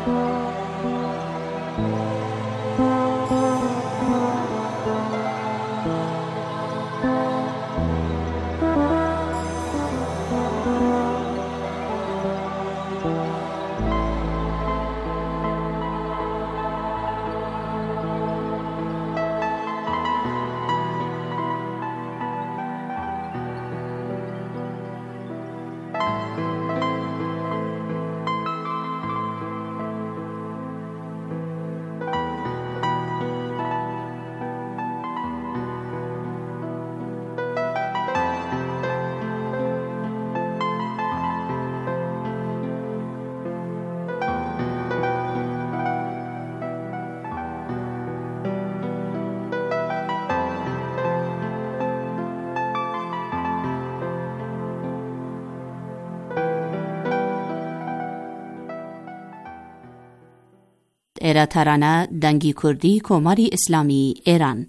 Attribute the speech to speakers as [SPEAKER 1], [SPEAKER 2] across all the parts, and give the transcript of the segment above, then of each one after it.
[SPEAKER 1] ایرا ترانه دنگی کردی کماری اسلامی ایران.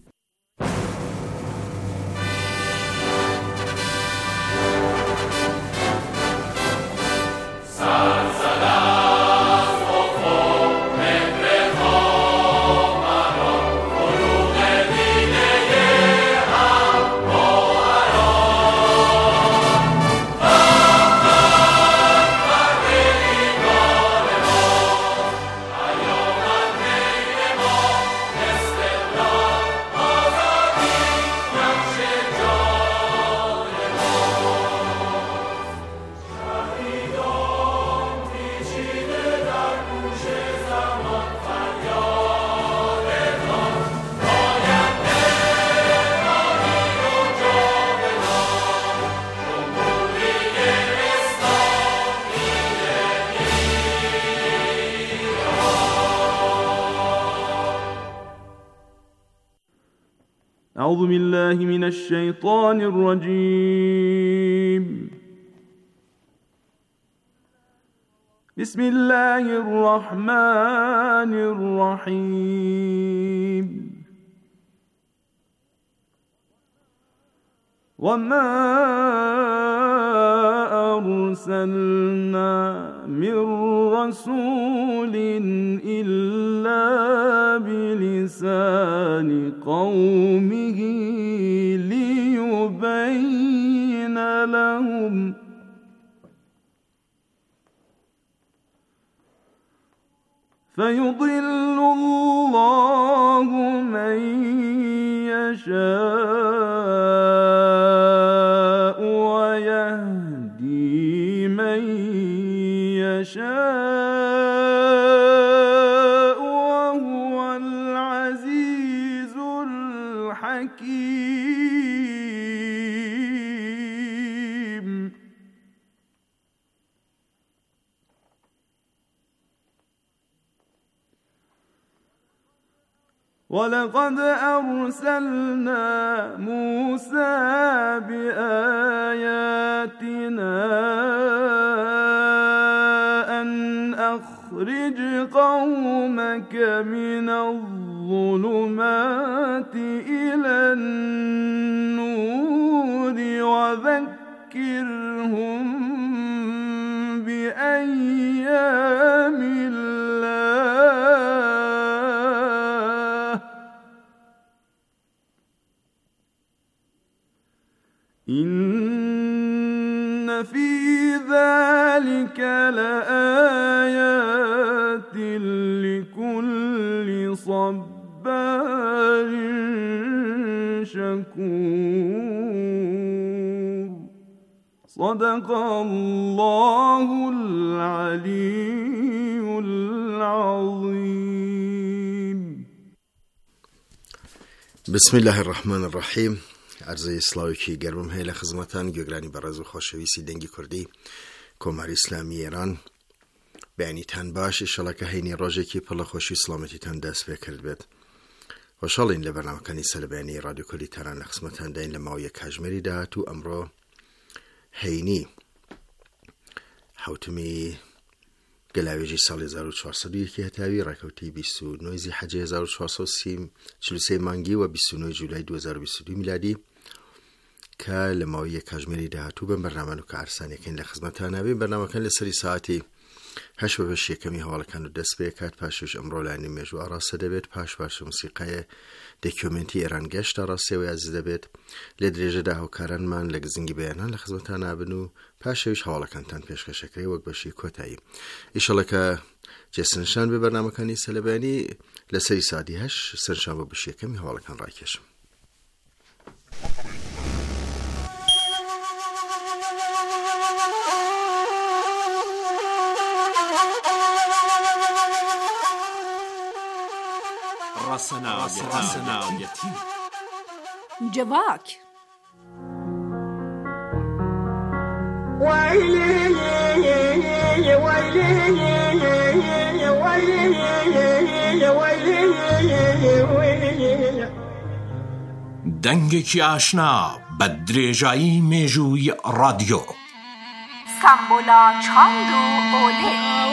[SPEAKER 2] أعوذ بالله من الشيطان الرجيم. بسم الله الرحمن الرحيم. وما أرسلنا من رسول إلا بلسان قومه ليبين لهم فيضل الله من يشاء ويهدي من يشاء وهو العزيز الحكيم. ولقد أرسلنا موسى بآياتنا أن أخرج قومك من الظلمات إلى النور وذكرهم بأيام الله إن في ذلك لآيات لكل صبار شكور. صدق الله العلي العظيم.
[SPEAKER 3] بسم الله الرحمن الرحیم. عرض سلاوی گرمم هیله خدمتان گوگرانی برازو خوشویسی دنگی کردی کماری اسلامی ایران بیانی تن باش انشالله که هینی راجه کی پلا خوشی سلامتی تن دست بکرد بید. خوشحال این لبرنامه کنی سل بیانی رادیو کلی تران خدمتان دین لماوی کجمری ده تو امرو هینی حوتمی گلاویجی سال 1401 هتاوی رکوتی 29 ذی‌حجه 1433 مانگی و 29 جولای 2022 میلادی که لماوی کجمری ده تو بن برنامه نو که عرصانی کن لخدمتان نبیم برنامه کن لسری ساعتی هەش بە بەش یەکەمی هەواڵەکان و دەست پێ کات پاشش ئەمڕۆ لایەنی مێژووە ئاڕاستە دەبێت پاش بارشە موسیقای دۆکیومنتی ئێران گەشتە ڕاستیەوە یازی دەبێت لە درێژەدا هاوکارانمان لە گزنگی بەیانان لە خزمەتان نابن و پاشەویش هەواڵەکانتان پێشکەشەکرێ وەک بەشی کۆتایی ئیشەڵە کە جێسنشان بێ بەرنامەکانی سەلەبیانی لەسەری سادی هەش سەرشان بە بەش یەکەمی هەواڵەکان ڕاکێشم.
[SPEAKER 4] ڕەسەناویەتی
[SPEAKER 5] جواک
[SPEAKER 4] دەنگێکی ئاشنا بە درێژایی مێژووی ڕادیۆ
[SPEAKER 5] سامبۆلا چاند و ئۆلێ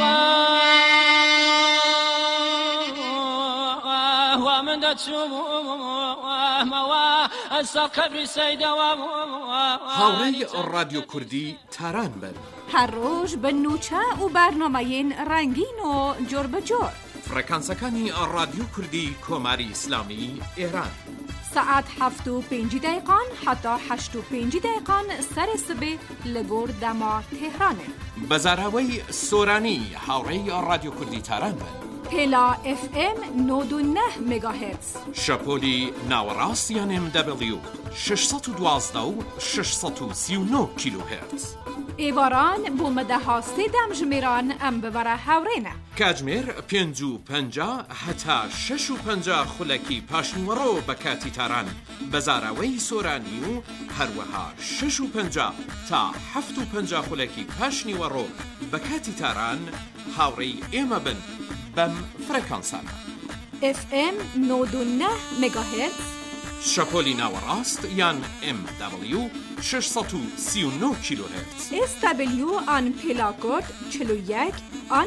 [SPEAKER 4] هاوڕێی ڕادیۆ کوردی تاران بن
[SPEAKER 5] هەر ڕۆژ بە نوچە و بەرنامەیەن ڕەنگین و جۆر بەجۆر
[SPEAKER 4] فڕەکانسەکانی ڕادیۆ کوردی کۆماری ئیسلامی ئێران
[SPEAKER 5] سعات 7:05 حتا 8:05 سەری سبێ لە گۆر دەما تێهرانێ
[SPEAKER 4] بەزاراوەی سۆرانی هاوڕێی ڕادیۆ کوردی تاران بن
[SPEAKER 5] پێلا FM 99 مگاهرتز
[SPEAKER 4] شەپۆلی ناوەڕاستیان MW 612 و 639 کیلوهرتز
[SPEAKER 5] ئێواران بۆ مەدەها سێدەم ژمێران ئەم ببەرە هاوڕێنە
[SPEAKER 4] کاتژمێر 5:50 هەتا 6:50 خولەکی پاشنیوەڕۆ بە کاتی تاران بەزاراوەی سۆرانی و هەروەها 6:50 تا 7:50 خولەکی پاشنیوەڕۆ بە کاتی تاران هاوڕێی ئێمە بن بەم فڕەکانسانە
[SPEAKER 5] FM 99 مگاهرتز
[SPEAKER 4] شەپۆلی ناوەڕاست یان MW 639 کیلوهرتز
[SPEAKER 5] SW آن پێلاکۆد 41 آن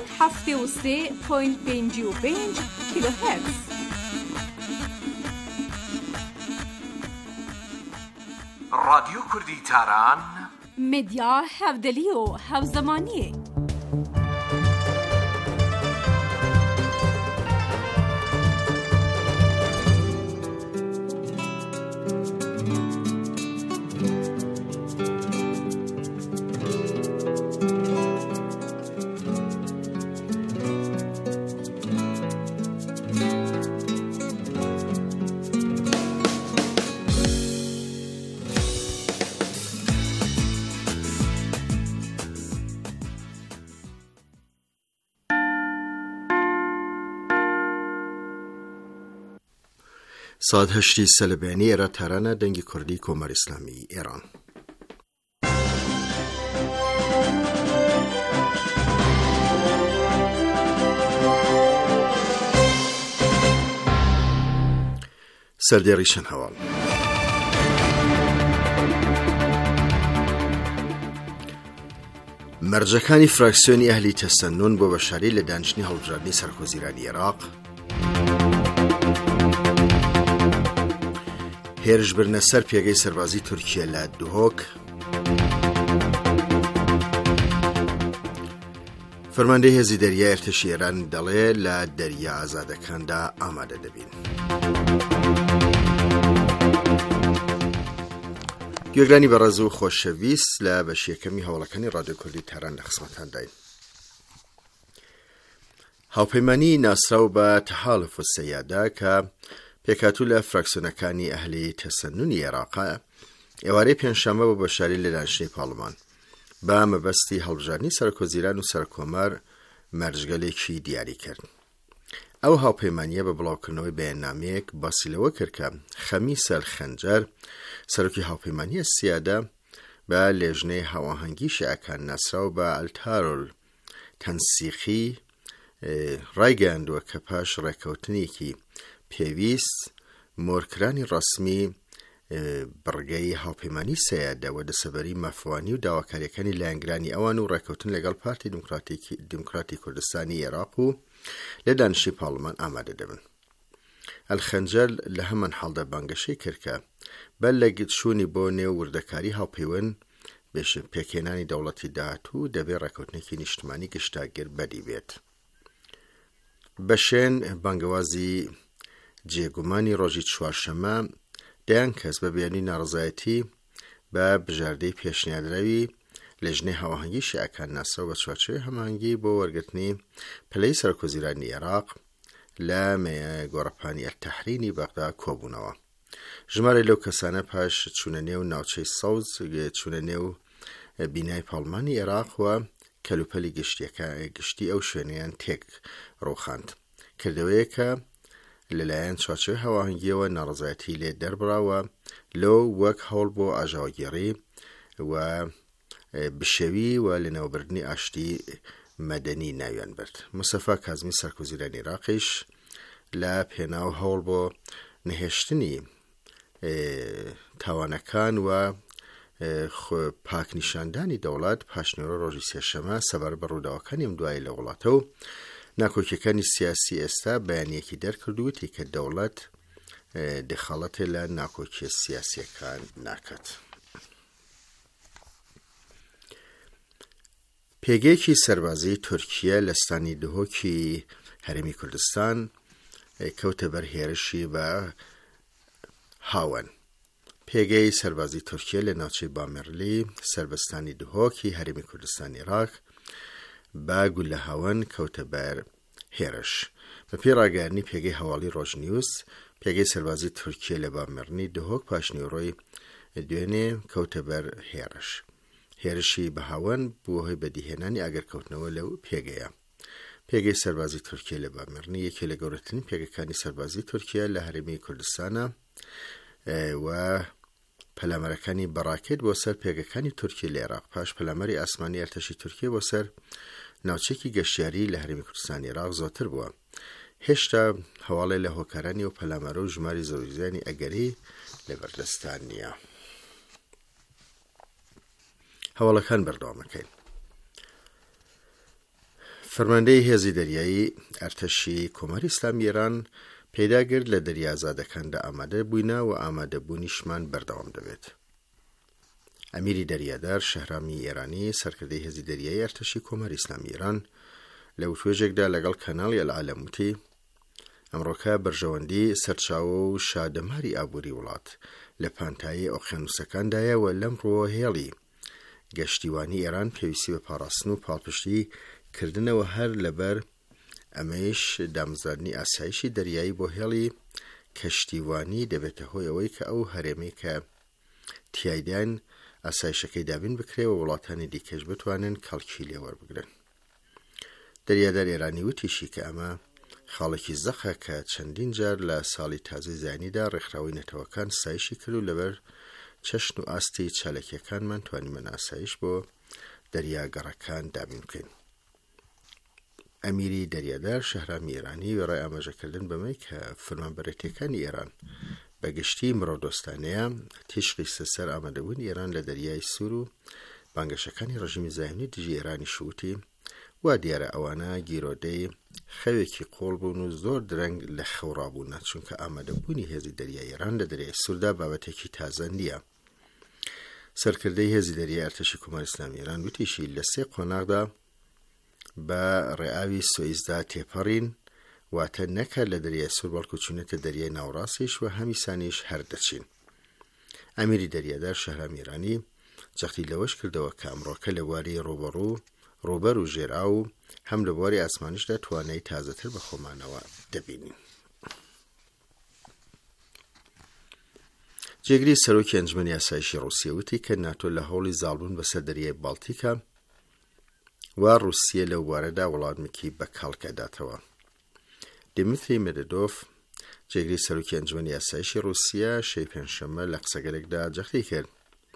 [SPEAKER 5] 73.55 کیلوهرتز
[SPEAKER 4] ڕادیۆ کوردی تاران
[SPEAKER 5] مدیا هەودەلی و هەوزەمانیە
[SPEAKER 3] ساعت 8 سەلەبیانی ئێرە تارانە دەنگی کوردی کۆماری ئیسلامی ئێران. سەردێڕی شەن هەواڵ مەرجەکانی فراکسیۆنی ئەهلی تەسەنون بۆ بەشاری لە دانیشتنی هەڵبژاردنی سەرکۆزیرانی عێراق هێرشبرنە سەر پێگەی سەربازی تورکیە لە دوهۆک فەرماندەی هێزی دەریای ئەرتەشی ئێران دەڵێ لە دەریا ئازادەکاندا ئامادە دەبین. گوێگرانی بەڕێز و خۆشەویست لە بەشیەکەمی هەوڵەکانی ڕادیۆ کوردی تاران لە خزمەتتان داین. هاوپەیمانی ناسراو بە تەحالف السەیادە کە پێکهاتوو لە فراکسیۆنەکانی ئەهلی تەسەنونی عێراقە ئێوارەی پێنجشەممە بۆ بەشاری لە دانیشتنی پاڵمان بە مەبەستی هەڵبژاردنی سەرکۆزیران و سەرکۆمار مەرجگەلێکی دیاری کرد. ئەو هاوپەیمانیە بە بڵاوکردنەوەی بەیاننامەیەک باسی لەوە کرد کە خەمیس ئەلخەنجەر سەرۆکی هاوپەیمانیە سیادە بە لێژنەی هاوەهەنگی شیعەکان ناسراو بە ئەلتارۆل تەنسیقی ڕایگەیاندووە کە پاش ڕێکەوتنێکی پێویست مۆرکرانی ڕەسمی بڕگەی هاوپەیمانی سەیادە و دەسەبەری مەفوانی و داواکاریەکانی لایەنگرانی ئەوان و ڕێکەوتن لەگەڵ پارتی دیموکراتی کوردستانی عێراق و لە دانیشتنی پاڵمان ئامادە دەبن. ئەلخەنجەر لە هەمان حاڵدا بانگەشەی کرد کە بەل لە گشتوونی بۆ نێو وردەکاری هاوپەیوەند پێکهێنانی دەوڵەتی داهاتوو دەبێت ڕێکەوتنێکی نیشتمانی گشتاگیر بەدی بێت. بەشێن بانگەوازی جێگومانی ڕۆژی چوارشەمە دەیان کەس بە بیانی ناڕزایەتی بە بژاردەی پێشنیادراوی لەژنەی هاوەهەنگی شیعەکان ناسەوە بە چوارچێوەی هەماهەنگی بۆ وەرگرتنی پلەی سەرکۆزیرانی عێراق لە گۆڕەپانی ئەلتەحرینی بەغدا کۆبوونەوە. ژمارە لەو کەسانە پاش چوونە نێو ناوچەی سەوز چوونە نێو بینای پاڵمانی عێراق و کەلوپەلی گشتی ئەو شوێنەیان تێک ڕووخاند. کردەوەیە کە لەلایەن چوارچێوەی هاوەهەنگیەوە ناڕزایەتی لێ دەربراوە لەو وەک هەوڵ بۆ ئاژاوەگێڕی و بشێوی و لەناوبردنی ئاشتی مەدەنی ناویان برد. مستەفا کازمی سەرکۆزیرانی عێراقیش لە پێناو هەوڵ بۆ نەهێشتنی تاوانەکان و پاکنیشاندانی دەوڵات پاشنیوەڕۆ ڕۆژی سێشەمە سەبار بە ڕووداوەکانی دوای لە وڵاتە و ناکۆکیەکانی سیاسی ئێستا بەیانیەکی دەرکردووتی کە دەوڵەت دخەڵەتێ لە ناکۆکیە سیاسیەکان ناکات. پێگەیەکی سەربازی تورکیە لە ستانی دهۆکی هەرێمی کوردستان کەوتە بەر هێرشی بە هاون. پێگەی سەربازی تورکیە لە ناوچەی بامێرلی سربەستانی دهۆکی هەرێمی کوردستانی عێراق بە گول لە هاون کەوتە بەر هێرش. بەپێی ڕاگەیاندنی پێگەی هەواڵی ڕۆژنیوس پێگەی سەربازی تورکیە لە بامێرنی دهۆک پاشنیوەڕۆی دوێنێ کەوتە بەر هێرش. هێرشی بە هاون بووە هۆی بەدیهێنانی ئاگەرکەوتنەوە لەو پێگەیە. پێگەی سەربازی تورکیە لە بامێرنی یەکێ لە گەورەترین پێگەکانی سەربازی تورکیە لە هەرێمی کوردستانە و پەلامەرەکانی بەڕاکێت بۆ سەر پێگەکانی تورکیە لە عێراق پاش پەلامەری ئاسمانی ئەرتەشی تورکیە بۆ سەر ناوچێکی گەشتیاری لە هەرێمی کوردستانی عێراق زۆرتر بووە. هێشتا هەواڵێ لە هۆکارانی و پەلامەرە و ژماری زەوریزانی ئەگەری لە بەردەستان نییە. هەواڵەکان بەردەوامەکەین. فەرماندەی هێزی دەریایی ئەرتەشی کۆماری ئیسلامی ئێران پێداگرت لە دەریازادەکاندا ئامادە بووینە و ئامادەبوونیشمان بەردەوام دەبێت. ئەمیری دەریادار شەهرامی ئێرانی سەرکردەی هێزی دەریایی ئەرتەشی کۆماری ئیسلامی ئێران لە وتوێژێکدا لەگەڵ کەناڵی ئەلعالەم وتی ئەمڕۆکە بەرژەوەندی سەرچاوە و شادەماری ئابووری وڵات لە پانتایی ئۆقیانوسەکاندایە و لەم ڕۆوە هێڵی گەشتیوانی ئێران پێویستی بە پاڕاستن و پاڵپشتی کردنەوە هەر لەبەر ئەمەش دامزادنی ئاسایشی دەریایی بۆ هێڵی کەشتیوانی دەبێتە هۆی ئەوەی کە ئەو هەرێمەی کە تیایدان ئاسایشەکەی دابین بکرێ و وڵاتانی دیکەش بتوانن کەڵکی لێ وەربگرن. دەریادار ئێرانی وتیشی کە ئەمە خاڵێکی زەخە کە چەندین جار لە ساڵی تازەی زانیدا ڕێکخراوی نەتەوەکان سایشی کرد و لەبەر چەشن و ئاستی چالەکیەکانمان توانیمە ئاسایش بۆ دەریاگەڕەکان دابین بکەین. ئەمیری دەریادار شەهرامی ئێرانی وێڕای ئاماژەکردن بەمەی کە فەرمانبەرەتیەکانی ئێران بە گشتی مرۆدۆستانەیە تیشقی سەر ئامادەبوونی ئێران لە دەریای سوور و بانگەشەکانی ڕژیمی زاهێنی دژی ئێرانی شووتی وا دیارە ئەوانە گیرۆدەی خەوێکی قۆڵ بوون و زۆر درەنگ لە خەوڕابوونە چونکە ئامادەبوونی هێزی دەریای ئێران لە دەریای سووردا بابەتێکی تازە نییە. سەرکردەی هێزی دەریای ئەرتەشی کۆماری ئیسلامی ئێران وتیشی لە 3 قۆناغدا بە ڕێئاوی سوئیزدا تێپەڕین واتە نەکە لە دەریای سوور بەڵکو چوونێتە دەریای ناوڕاستیش و هەمیسانیش هەر دەچین. ئەمیری دەریادار شەهرامی ئێرانی جەختی لەوەش کردەوە کە ئەمڕۆکە لە بواری ڕوبەر و ژێرا و هەم لە بواری ئاسمانیشدا توانای تازەتر بە خۆمانەوە دەبینین. جێگری سەرۆکی ئەنجومەنی ئاسایشی ڕووسیە وتی کە ناتۆ لە هەوڵی زاڵبوون بەسەر دەریای باڵتیکە و ڕووسیە لەو بوارەدا وڵاتێکی بەکاڵکە داتەوە. دیمیتری مێدڤدۆف جێگری سەرۆکی ئەنجومەنی ئاسایشی ڕووسیە شەی پێنجشەممە لە قسەگەرێکدا جەختی کرد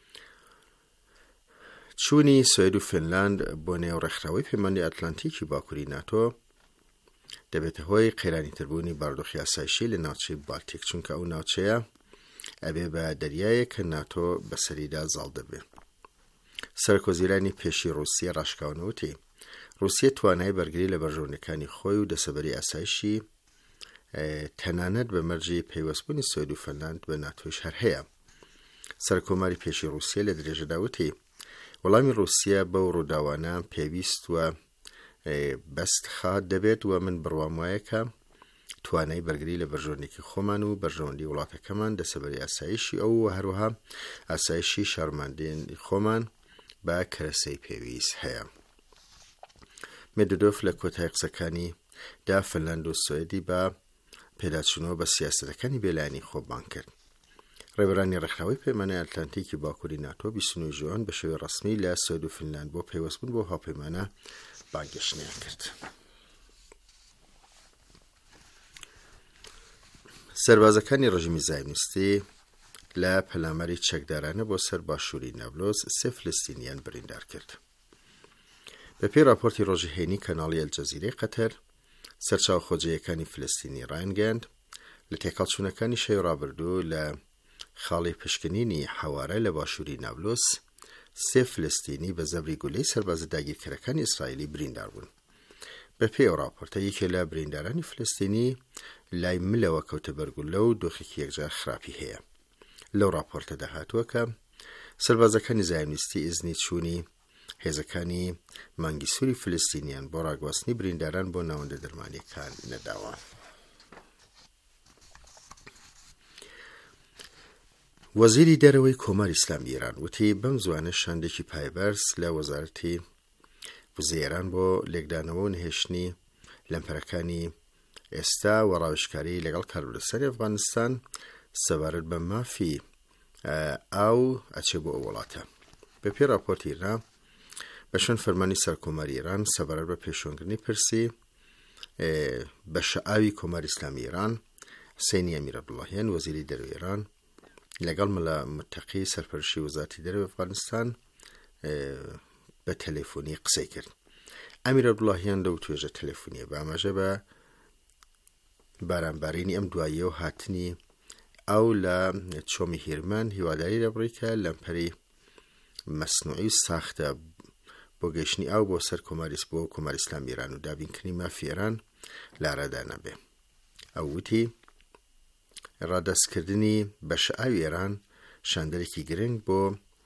[SPEAKER 3] چوونی سوێد و فینلاند بۆ نێو ڕێکخراوەی پەیمانی ئەتلانتیکی باکووری ناتۆ دەبێتە هۆی قەیرانیتربوونی بارودۆخی ئاسایشی لە ناوچەی بالتیک چونکە ئەو ناوچەیە ئەبێ بە دەریایە کە ناتۆ بەسەریدا زاڵ دەبێت. سەرکۆزیرانی پێشی ڕووسیە ڕاشکاونەوتی ڕووسیە توانای بەرگری لە بەرژەوەندەکانی خۆی و دەسەبەری ئاسایشی تەنانەت بە مەرجی پەیوەستبوونی سوێد و فینلاند بە ناتۆیش هەر هەیە. سەرکۆماری پێشی ڕووسیە لە درێژەدا وتی وەڵامی رووسیا بەو ڕووداوانە پێویست وە بەست خات دەبێت و من بڕوام وایە کە توانای بەرگری لە بەرژۆندێکی خۆمان و بەرژۆندی وڵاتەکەمان دەسەبەری ئاسایشی ئەو و هەروەها ئاسایشی شارماندێنی خۆمان بە کەرەسەی پێویست هەیە. مێدودۆف لە کۆتای قسەکانی دا فنلاند و سوێدی بە پێداچوونەوە بە سیاسەتەکانی بێلایەنی خۆبان کرد. ڕێبەرانی ڕێکخراوەی پەیمانەی ئەتلانتیکی باکووری ناتۆ 29 ژوان بە شێوەی ڕەسمی لە سوێد و فنلاند بۆ پەیوەستبوون بۆ هاوپەیمانە بانگەشتیان کرد. سەربازەکانی ڕژیمی زایۆنیستی لە پەلاماری چەکدارانە بۆ سەر باشووری نابلۆز 3 فلستینیان بریندار کرد. بەپێی راپۆرتی ڕۆژی هەینی کەناڵی ئەلجەزیرەی قەتەر، سەرچاوخۆجەیەکانی فلستینی ڕایانگەاند لە تێکەڵچوونەکانی شەوی ڕابردوو لە خاڵی پشکنینی حەوارە لە باشووری نابلۆز 3 فلستینی بە زەبری گولەی سەربازە داگیرکەرەکانی ئیسرائیلی بریندار بوون. بەپێی ئەو راپۆرتە یەکێ لە بریندارانی فلستینی لای ملەوە کەوتە بەرگولە و دۆخێکی یەکجار خراپی هەیە. لەو راپۆرتەدا هاتووە کە سەربازەکانی زایۆنیستی ئیزنی چوونی هێزەکانی مانگی سووری فلستینیان بۆ ڕاگواستنی برینداران بۆ ناوەندە دەرمانیەکان نەداوە. وەزیری دەرەوەی کۆماری ئیسلامی ئێران وتی بەم زوانە شاندێکی پایبەرز لە وەزارەتی وزەی ئێران بۆ لێکدانەوە و نهێشتنی لەمپەرەکانی ئێستا و ڕاوێژکاری لەگەڵ کارولەسەری ئەفغانستان سەبارەت بە مافی ئاو ئەچێ بۆ ئەو وڵاتە. بەپێی راپۆرتی ئێران بە شوێن فەرمانی سەرکۆماری ئێران سەبارەت بە پێشۆنگرنی پرسی بە شەعاوی کۆماری ئیسلامی ئێران حسێنی ئەمیر عەبدوڵڵاهیان وەزیری دەرەوەی ئێران لەگەڵ مەلا متەقی سەرپەرشتی وەزارەتی دەرەوەی ئەفغانستان بە تەلەفۆنی قسەی کرد. ئەمیر عەبدوڵڵاهیان لەو توێژە تەلەفۆنیە بە ئاماژە بە بارانبارینی ئەم دواییە و هاتنی ئەو لە چۆمی هیرمان هیواداری دەبڕیکە لەمپەری مەسنوعی و ساختە بۆ گەیشتنی ئاو بۆ سەر کۆماری ئیسلامی ئێران و دابینکردنی مافی ئێران لە ئارادا نەبێ. ئەو وتی ڕادەستکردنی بە شەعاوی ئێران شاندەرێکی گرنگ بۆ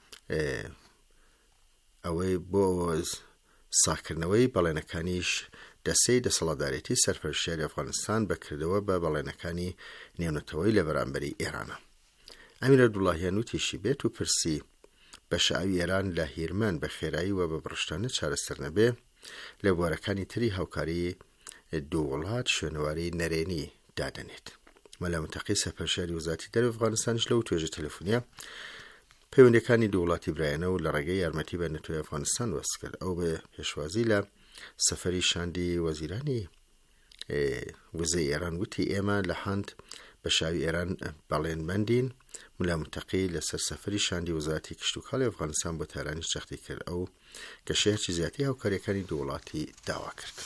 [SPEAKER 3] ئەوەی بۆ ساکردنەوەی بەڵێنەکانیش دەسەی دەسەڵاتدارێتی سەرپەرشتیاری ئەفغانستان بەکردەوە بە بەڵێنەکانی نێونەتەوەی لە بەرامبەری ئێرانە. ئەمیر عەبدوڵڵاهیان وتیشی بێت و پرسی بە شەعاوی ئێران لە هیرمان بە خێرایی و بە بڕشتانە چارەسەر نەبێ لە بوارەکانی تری هاوکاری دوو وڵات شوێنەواری نەرێنی دادەنێت. مەلا متەقی سەرپەرشتیاری وەزارەتی دەرەوەی ئەفغانستانش لەو توێژە تەلەفۆنیە پەیوەندیەکانی دوو وڵاتی برایانە و لە ڕێگەی یارمەتی بە نەتۆی ئەفغانستان وەست کرد. ئەو بە پێشوازی لە سەفەری شاندی وەزیرانی وزەی ئێران وتی ئێمە لە هەند بە شاوی ئێران بەڵێنمەندین. مەلا متەقی لەسەر سەفەری شاندی وەزارەتی کشتوکاڵی ئەفغانستان بۆ تارانی چەختی کرد ئەو کە شێرکی زیاتی هاوکاریەکانی دوو وڵاتی داوا کرد.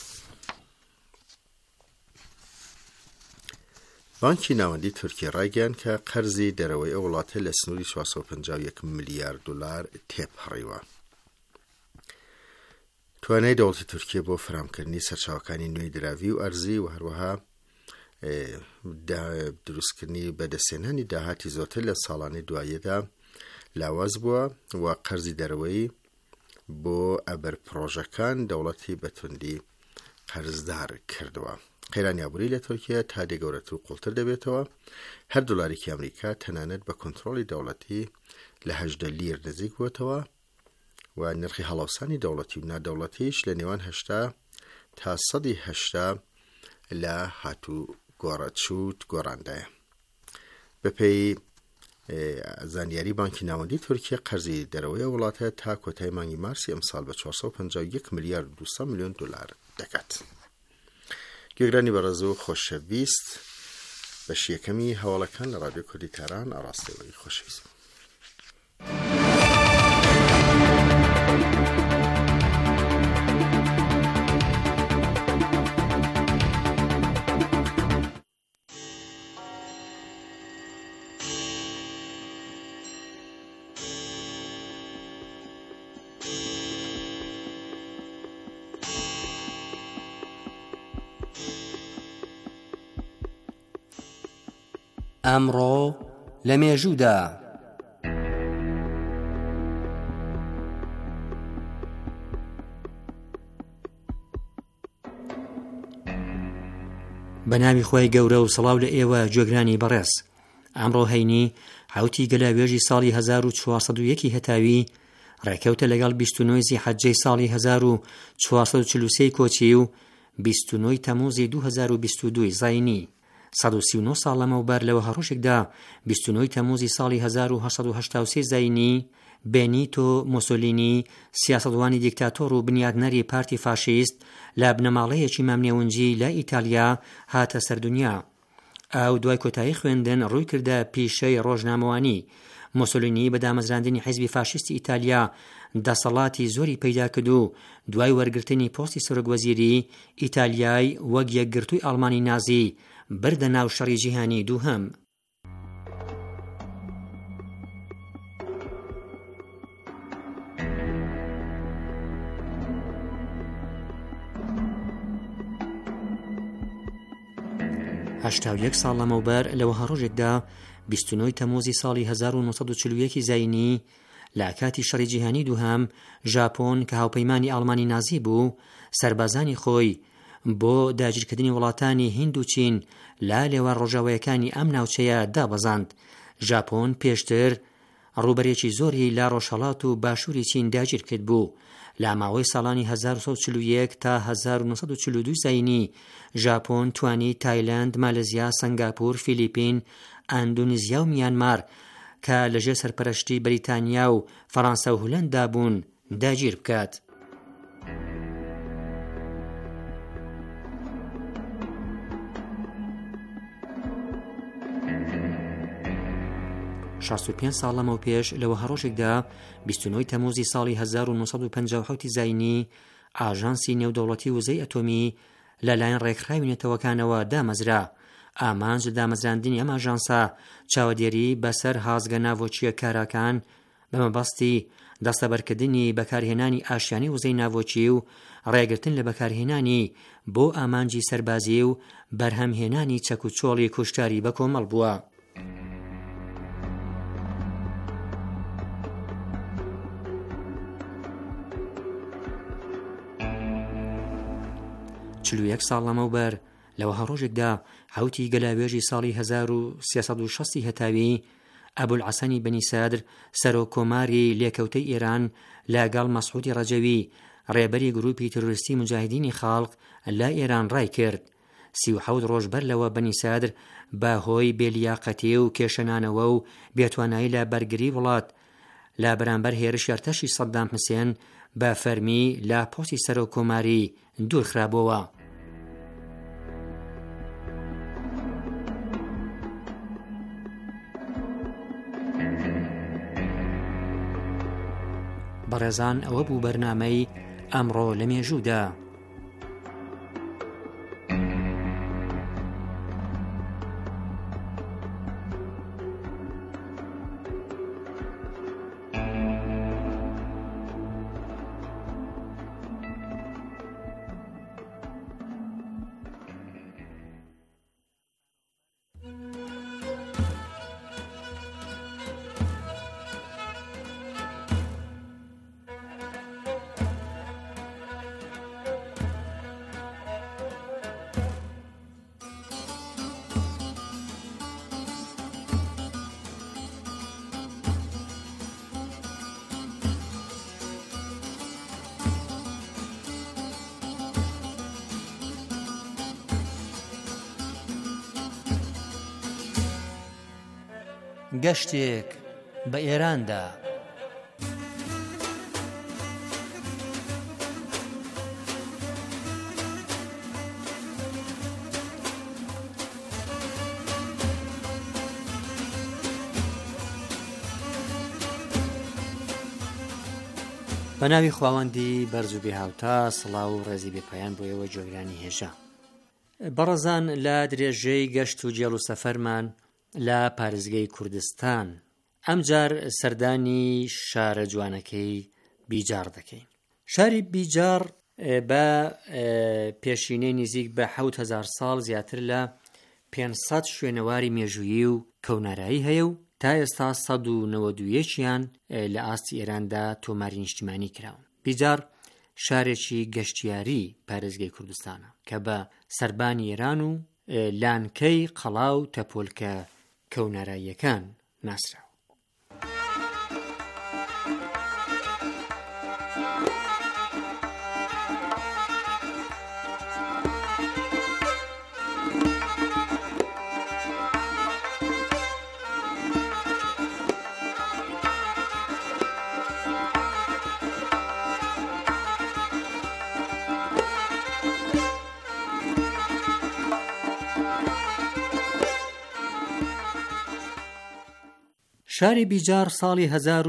[SPEAKER 3] بانکی ناوەندی تورکیا ڕایگەیاند کە قەرزی دەرەوەی ئەو وڵاتە لە سنووری 451 ملیارد دلار تێپەڕیوە. توانای دەوڵەتی تورکیا بۆ فراهەمکردنی سەرچاوەکانی نوێی دراوی و ئەرزی و هەروەها دروستکردنی بەدەستێنانی داهاتی زۆرتر لە ساڵانی دواییەدا لاواز بووە و قەرزی دەرەوەی بۆ ئەبەر پرۆژەکان دەوڵەتی بەتوندی قەرزدار کردووە. قەیرانی ئابووری لە تورکیا تا دێگەورەتر و قوڵتر دەبێتەوە. هەر دۆلارێکی ئەمریکا تەنانەت بە کۆنتڕۆڵی دەوڵەتی لە 18 لیر نزیک بووەتەوە و نرخی هەڵاوسانی دەوڵەتی و نادەوڵەتیش لە نێوان 80 تا 180 لە هاتوو گۆڕەچوت گۆڕاندایە. بەپێی زانیاری بانکی ناوەندی تورکیا قەرزی دەرەوەی وڵاتە تا کۆتای مانگی مارسی ئەمساڵ بە 451 ملیارد و 200 میلیۆن دلار دەکات. گوێگرانی بەڕێز و خۆشەویست بەشی یەکەمی هەواڵەکان لە ڕادیۆ کوردی تاران ئاڕاستەوەی خۆشەویست.
[SPEAKER 6] ئەمڕۆ لە مێژوودا بەناوی خۆی گەورە و سەڵاو لە ئێوە گوێگرانی بەڕێز. ئەمڕۆ هەینی حوتی گەلاوێژی ساڵی 1401 هەتاوی ڕێکەوتە لەگەڵ 29 زیحەجەی ساڵی 1443 کۆچی و 29 تەموزی 2022 زاینی. 139 ساڵ لەمەوبەر لەوە هەڕۆژێکدا 29 تەموزی ساڵی 1883 زاینی بێنیتۆ موسۆلینی سیاسەتوانی دیکتاتۆر و بنیادنەری پارتی فاشیست لە بنەماڵەیەکی مامنێونجی لە ئیتالیا هاتە سەردونیا. ئەو دوای کۆتایی خوێندن ڕووی کردە پیشەی ڕۆژنامەوانی. موسۆلینی بە دامەزراندنی حیزبی فاشیستی ئیتالیا دەسەڵاتی زۆری پەیدا کرد و دوای وەرگرتنی پۆستی سەرۆکوەزیری ئیتالیای وەک یەکگرتووی ئەڵمانی نازی بردە ناو شەڕی جیهانی دووهەم. هەشتا و یەک ساڵ لەمەوبەر لەوە هەڕۆژێکدا 29 تەموزی ساڵی 1940 زاینی لە کاتی شەڕی جیهانی دووهەم ژاپۆن کە هاوپەیمانی ئەڵمانی نازی بوو سەربازانی خۆی بۆ داگیرکردنی وڵاتانی هیند و چین لا لێوان ڕۆژاوایەکانی ئەم ناوچەیە دابەزاند. ژاپۆن پێشتر ڕوبەرێکی زۆری لا ڕۆژهەڵات و باشووری چین داگیر کرد بوو. لە ماوەی ساڵانی 1941 تا 1942 زاینی ژاپۆن توانی تایلەند، مالێزیا، سنگاپور، فیلیپین، ئەندونیزیا و میانمار کە لەژێر سەرپەرشتی بەریتانیا و فەڕەنسا و هۆلەندا بوون داگیر بکات. شاست و پێنج ساڵ لەمەو پێش لەوە هەڕۆژێکدا 29 تەموزی ساڵی 1957 زاینی ئاژانسی نێودەوڵەتی وزەی ئەتۆمی لەلایەن ڕێکخراوی نێتەوەکانەوە دامەزرا. ئامانج لە دامەزراندنی ئەم ئاژانسا چاودێری بەسەر هازگە ناوۆچیە کاراکان بە مەبەستی دەستەبەرکردنی بەکارهێنانی ئاشیانی وزەی ناوۆچی و ڕێگرتن لە بەکارهێنانی بۆ ئامانجی سەربازی و بەرهەمهێنانی چەک و چۆڵی کوشتاری بە کۆمەڵ بووە. 41 ساڵ لەمەوبەر لەوە هەڕۆژێکدا حوتی گەلاوێژی ساڵی 1360 هەتاوی ئەبولعەسەنی بەنی سەدر سەرۆک کۆماری لێکەوتەی ئێران لەگەڵ مەسعودی ڕەجەوی ڕێبەری گروپی تروریستی مجاهدینی خاڵق لە ئێران ڕای کرد. 37 ڕۆژ بەر لەوە بەنی سەدر بە هۆی بێلیاقەتی و کێشەنانەوە و بێتوانایی لە بەرگری وڵات لە بەرامبەر هێرشی ئەرتەشی سەدام حوسێن بە فەرمی لە پۆستی سەرۆک کۆماری دوور خرابەوە. بەڕێزان ئەوە بوو بەرنامەی ئەمڕۆ لە مێژوودا. گەشتێک بە ئێراندا. بە ناوی خواوەندی بەرز و بێهاوتا سڵاو و ڕێزی بێپایان بۆ ئێوە جۆگرانی هێژە. بەڕەزان لە درێژەی گەشت و جێڵ و سەفەرمان لە پارێزگای کوردستان ئەمجار سەردانی شارە جوانەکەی بیجار دەکەین. شاری بیجار بە پێشینەی نزیک بە 7000 ساڵ زیاتر لە 500 شوێنەواری مێژویی و کەونارایی هەیە و تا ئێستا 191یان لە ئاستی ئێراندا تۆماری نیشتیمانی کراون. بیجار شارێکی گەشتیاری پارێزگای کوردستانە کە بە سەربانی ئێران و لانکەی قەڵاو تەپۆلکە کەونەراییەکان ناسراوە. شاری بیجار ساڵی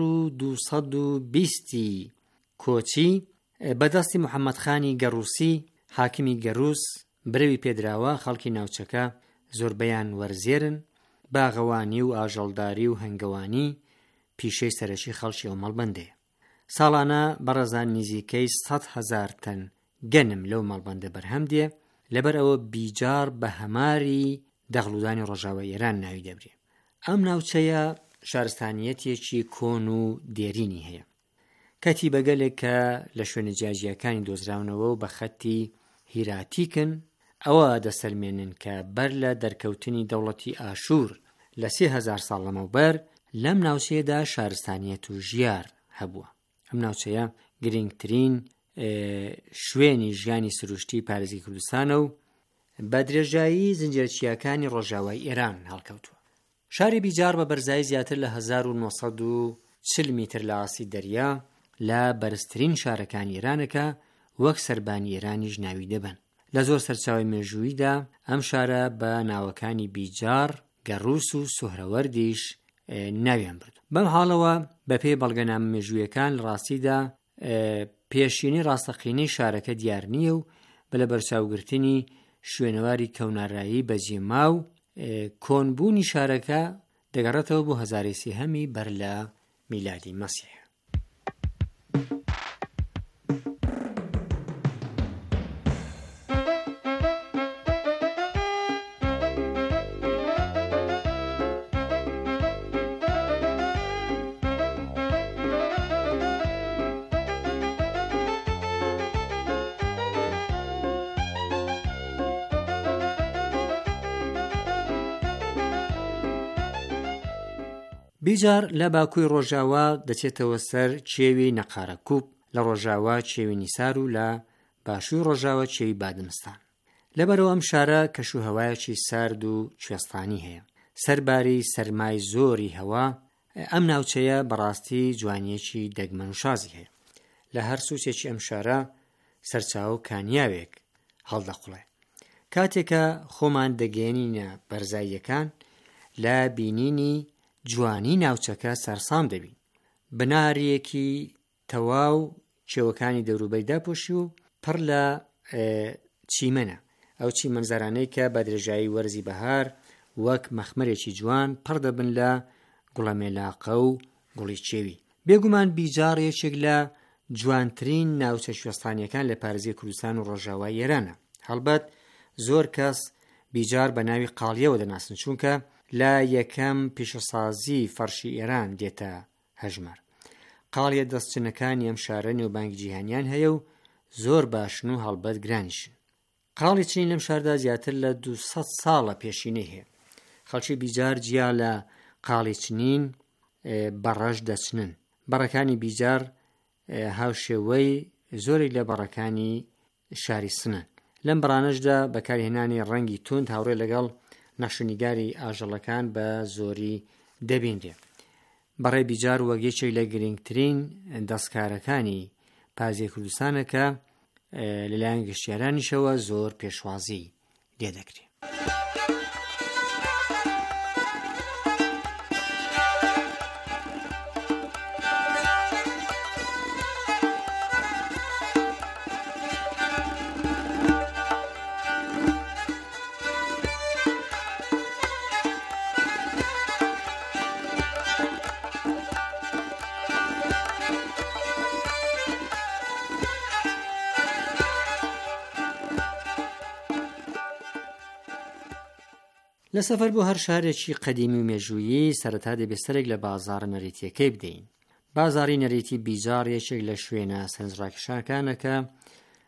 [SPEAKER 6] 1220 کۆچی بەدەستی محەممەدخانی گەڕووسی حاکمی گەڕووس برەوی پێدراوە. خەڵکی ناوچەکە زۆربەیان وەرزێرن، باغەوانی و ئاژەڵداری و هەنگەوانی پیشەی سەرەکی خەڵکی ئەو مەڵبەندەیە. ساڵانە بەڕەزان نزیکەی 100,000 تەن گەنم لەو مەڵبەندە بەرهەم دێ. لەبەر ئەوە بیجار بە هەماری دەغڵودانی ڕۆژاوای ئێران ناوی دەبرێ. ئەم ناوچەیە شارستانیەتێکی کۆن و دێرینی هەیە. کەتی بەگەلێک کە لە شوێنە جیاجیەکانی دۆزراونەوە و بە خەتی هیراتیکن، ئەوە دەسەلمێنن کە بەر لە دەرکەوتنی دەوڵەتی ئاشوور لە 3000 ساڵ لەمەوبەر لەم ناوچەیەدا شارستانیەت و ژیار هەبووە. ئەم ناوچەیە گرنگترین شوێنی ژیانی سروشتی پارێزی کوردستانە و بە درێژایی زنجیرەچیەکانی ڕۆژاوای ئێران هەڵکەوتووە. شاری بیجار بە بەرزایی زیاتر لە 1940 میتر لە ئاسی دەریا لە بەرزترین شارەکانی ئێرانەکە، وەک سەربانی ئێرانیش ناوی دەبن. لە زۆر سەرچاوی مێژوویدا ئەم شارە بە ناوەکانی بیجار، گەڕووس و سوهرەوەردیش ناویان برد. بەم حاڵەوە بەپێی بەڵگەنامە مێژوویەکان لە ڕاستیدا پێشینی ڕاستەقینەی شارەکە دیار نییە و بە لە بەرچاوگرتنی شوێنەواری کەونارایی بەجێما و کۆنبوونی شارەکە دەگەڕێتەوە بۆ 1300 بەر لە میلادی مەسیح. بیجار لە باکووی ڕۆژاوا دەچێتەوە سەر چێوی نەقارەکوب، لە ڕۆژاوا چێوی نیسار و لە باشووی ڕۆژاوا چێوی بادمستان. لەبەرەوە ئەم شارە کەشوهەوایەکی سارد و کوێستانی هەیە. سەرباری سەرمای زۆری هەوا، ئەم ناوچەیە بەڕاستی جوانیەکی دەگمەن و شازی هەیە. لە هەر سووسێکی ئەم شارە سەرچاو کانیاوێک هەڵدەقوڵێ. کاتێکە خۆمان دەگەێنینە بەرزاییەکان، لە بینینی جوانی ناوچەکە سەرسام دەبین. بناریەکی تەواو کێوەکانی دەوروبەری داپۆشی و پڕ لە چیمەنە. ئەو چیمەنزارانەی کە بە درێژایی وەرزی بەهار وەک مەخمەرێکی جوان پڕ دەبن لە گوڵەمێلاقە و گوڵی چێوی. بێگومان بیجار یەکێک لە جوانترین ناوچە شوێستانیەکان لە پارێزی کوردستان و ڕۆژاوای ئێرانە. هەڵبەت زۆر کەس بیجار بە ناوی قاڵیەوە دەناسن، چونکە لە یەکەم پیشەسازی فەرشی ئێران دێتە هەژمار. قاڵیە دەستچنەکانی ئەم شارە نێوبانگی جیهانیان هەیە و زۆر باشن و هەڵبەت گرانیشن. قاڵی چنین لەم شاردا زیاتر لە 200 ساڵە پێشینەی هەیە. خەڵکی بیجار جیا لە قاڵی چنین بەڕەش دەچنن. بەڕەکانی بیجار هاوشێوەی زۆرێک لە بەڕەکانی شاری سنن. لەم بەڕانەشدا بەکارهێنانی ڕەنگی توند هاوڕێ لەگەڵ نەخشەنیگاری ئاژەڵەکان بە زۆری دەبیندرێ. بەڕێ بیجار وەک یەکێک لە گرنگترین دەستکارەکانی پارێزی کوردستانە کە لەلایەن گەشتیارانیشەوە زۆر پێشوازی لێدەکرێت. لە سەفەر بۆ هەر شارێکی قەدیمی و مێژوویی سەرەتا دەبێت سەرێک لە بازاڕە نەریتیەکەی بدەین. بازاڕی نەریتی بیجار یەکێک لە شوێنە سەرنجڕاکێشانەکانە کە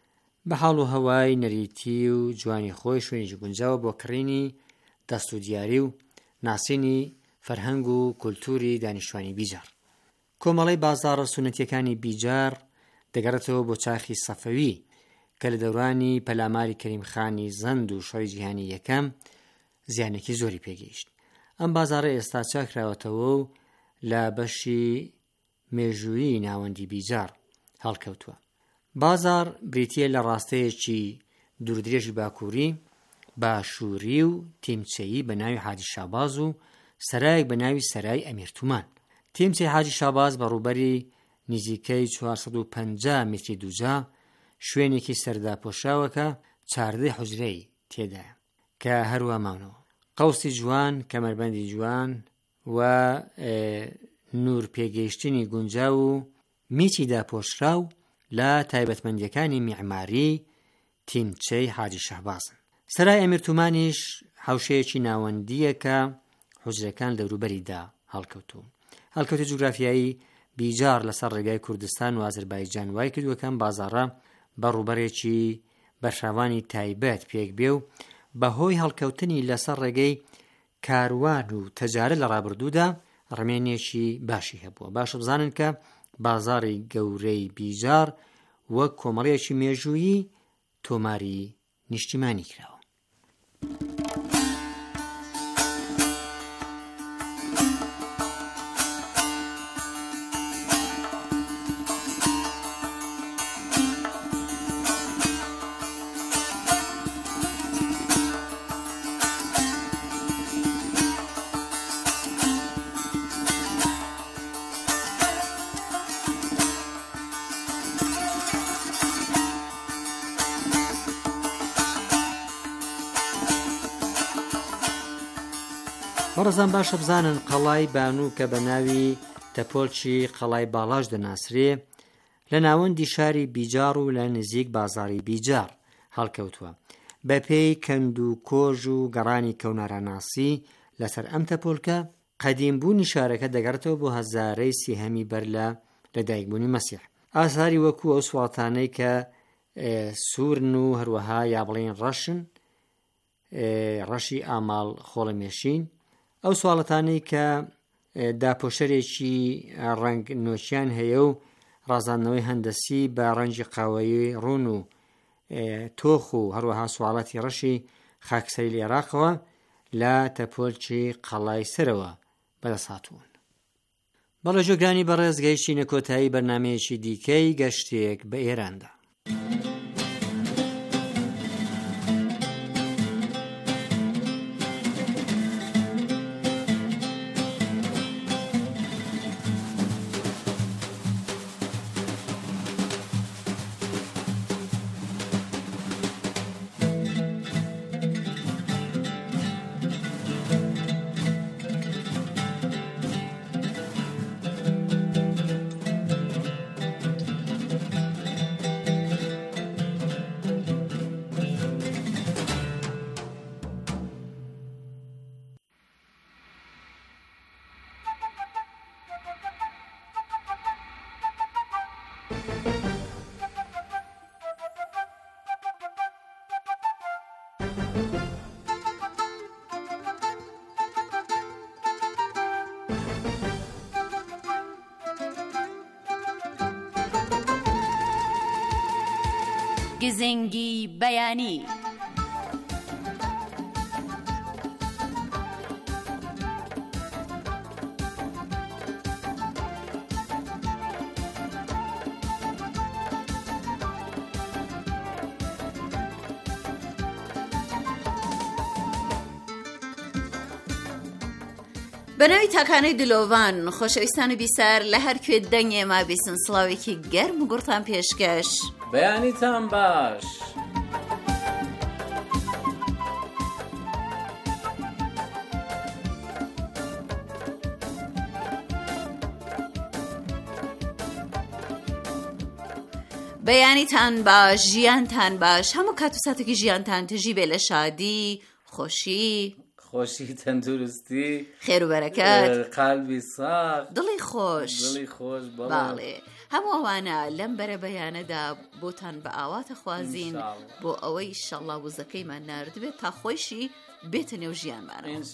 [SPEAKER 6] بە حاڵ و هەوای نەریتی و جوانی خۆی شوێنێکی گونجاوە بۆ کڕینی دەست و دیاری و ناسینی فەرهەنگ و کولتوری دانیشتوانی بیجار. کۆمەڵی بازاڕە سونەتیەکانی بیجار دەگەڕێتەوە بۆ چاخی سەفەوی کە لە دەورانی پەلاماری کەریمخانی زەند و شەڕی جیهانی یەکەم زیانێکی زۆری پێگەیشت. ئەم بازاڕە ئێستا چاکراوەتەوە و لە بەشی مێژووی ناوەندی بیجار هەڵکەوتووە. بازار بریتیە لە ڕاستەیەکی دوورودرێژی باکووری باشووری و تیمچەیی بە ناوی حاجی شاباز و سەرایەک بە ناوی سەرای ئەمیرتومان. تیمچەی حاجی شاباز بە ڕووبەری نزیکەی 450 متری دووجا شوێنێکی سەرداپۆشاوەکە 14 حوجرەی تێدایە کە هەروە ماونەوە. قەوسی جوان، کەمەربەندی جوان و نور پێگەیشتنی گونجاو و میچی داپۆشراو لە تایبەتمەندیەکانی میعماری تیمچەی حاجی شابازن. سەرای ئەمیرتومانیش حوشەیەکی ناوەندیە کە حوجرەکان لە ڕووبەریدا هەڵکەوتوون. هەڵکەوتی جوگرافیایی بیجار لەسەر ڕێگای کوردستان و ئازەربایجان وای کردووەکەم بازاڕە بە ڕووبەرێکی بەرشاوانی تایبەت پێک بێ و بەهۆی هەڵکەوتنی لەسەر ڕێگەی کاروان و تەجارە لە ڕابردوودا ڕمێنێکی باشی هەبووە. باشە بزانن کە بازاڕی گەورەی بیجار وەک کۆمەڵێکی مێژوویی تۆماری نیشتیمانی کراوە. بەڕێزان باشە بزانن قەڵای بانوو کە بە ناوی تەپۆلچی قەڵای باڵاش دەناسرێ لە ناوەندی شاری بیجار و لە نزیک بازاری بیجار هەڵکەوتووە. بە پێی کەند و کۆژ و گەڕانی کەوناراناسی لەسەر ئەم تەپۆلکە قەدیمبوونی شارەکە دەگەڕێتەوە بۆ هەزارەی سیهەمی بەر لە لەدایکبوونی مەسیح. ئاساری وەکو ئەو سوڵاتانەی کە سوورن و هەروەها یا بڵێن ڕەشی ئاماڵ خۆڵەمێشین، ئەو سوڵاتانەی کە داپۆشەرێکی ڕەنگ نۆچیان هەیە و ڕازاندنەوەی هەندەسی بە ڕەنجی قاوەیی ڕوون و تۆخ و هەروەها سوڵاتی ڕەشی خاکسەری لە عێراقەوە لە تەپۆلچی قەڵای سەرەوە بەدەسهاتوون. بەڵێ جۆگرانی بەڕێز گەیشتینە کۆتایی بەرنامەیەکی دیکەی گەشتێک بە ئێراندا.
[SPEAKER 1] گزنگی بەیانی.
[SPEAKER 7] بەناوی تاکانەی دلۆڤان خۆشەویستان و بیسار لە هەر کوێ دەنگێ ما بیستن سڵاوێکی گەرم و گوڕتان پێشکەش.
[SPEAKER 8] بەیانیتان باش.
[SPEAKER 7] بەیانیتان باش، ژیانتان باش، هەموو کات و ساتێکی ژیانتان تژی بێ لە شادی، خۆشی،
[SPEAKER 8] تەندروستی،
[SPEAKER 7] خێر و بەرەکەت،
[SPEAKER 8] قەلبی ساغ،
[SPEAKER 7] دڵی خۆش،
[SPEAKER 8] دڵی خۆش.
[SPEAKER 7] باڵێ هەموو ئەوانە لەم بەرە بەیانەدا بۆتان بە ئاواتە خوازین بۆ ئەوەی ئینشەڵڵا وزەکەیمان ناردبێت تا خۆشی بێتە نێو ژیانمانەوە.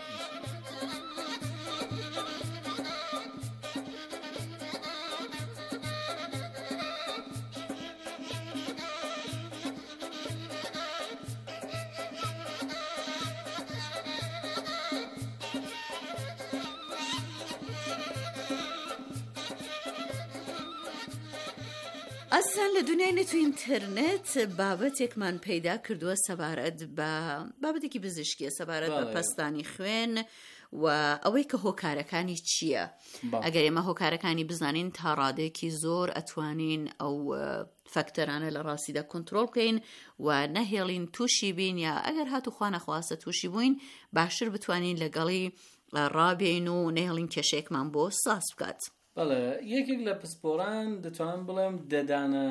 [SPEAKER 7] ئەسان لە دنیای نێت و ئینتەرنێت بابەتێکمان پەیدا کردووە سەبارەت بە بابەتێکی پزیشکیە سەبارەت بە پەستانی خوێن و ئەوەی کە هۆکارەکانی چییە. ئەگەر ئێمە هۆکارەکانی بزانین تا ڕادێکی زۆر ئەتوانین ئەو فەکتەرانە لە ڕاستیدا کۆنتڕۆڵ بکەین و نەهێڵین تووشی بین، یا ئەگەر هاتوخوا نەخواستە تووشی بووین باشتر بتوانین لەگەڵی ڕابێین و نەهێڵین کێشەیەکمان بۆ ساس بکات.
[SPEAKER 8] بەڵێ یەکێک لە پسپۆران دەتوانم بڵێم دەدانە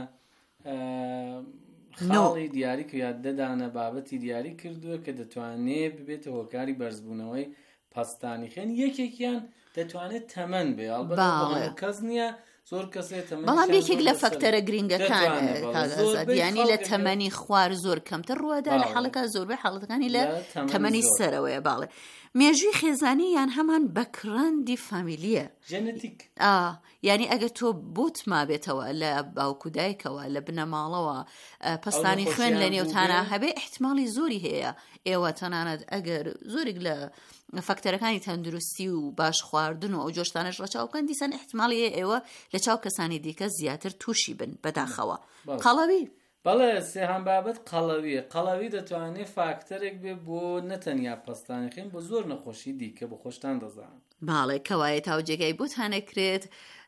[SPEAKER 8] خاڵی دیاری کرد یا دەدانە بابەتی دیاری کردووە کە دەتوانێت ببێتە هۆکاری بەرزبوونەوەی پەستانی خوێن. یەکێکیان دەتوانێت تەمەن بێ، ئەڵبەت کەس نییە زۆر کەسێت تەمەن،
[SPEAKER 7] بەڵام یەکێک لە فەکتەرە گرنگەکان ینی لە تەمەنی خوار زۆر کەمتر ڕووەدا لە حاڵەکە زۆربەی حاڵەتەکانی لە تەمەنی سەرەوەیە. باڵێ مێژووی خێزانی یان هەمان بەکڕاندی فامیلیە
[SPEAKER 8] ژێنێتیک،
[SPEAKER 7] یعنی ئەگەر تۆ بۆت مابێتەوە لە باوکودایکەوە لە بنەماڵەوە پەستانی خوێن لە نێوتانە هەبێ احتمالی زۆری هەیە. ئێوە تەنانەت ئەگەر زۆرێک لە فەکتەرەکانی تەندروستی و باش خواردن و ئەو جۆشتانەش ڕەچاوکەن دیسان احتمالی ئێوە لە چاو کەسانی دیکە زیاتر تووشی بن بەداخەوە. قەڵەوی
[SPEAKER 8] بەڵێ سێهەم بابەت قەڵەویە. قەڵەوی دەتوانێت فاکتەرێک بێ بۆ نەتەنیا پەستانی خوێن بۆ زۆر نەخۆشی دیکە بە خۆشتان دەزان.
[SPEAKER 7] باڵێ کەوایە تاوجێگای بۆتانەکرێت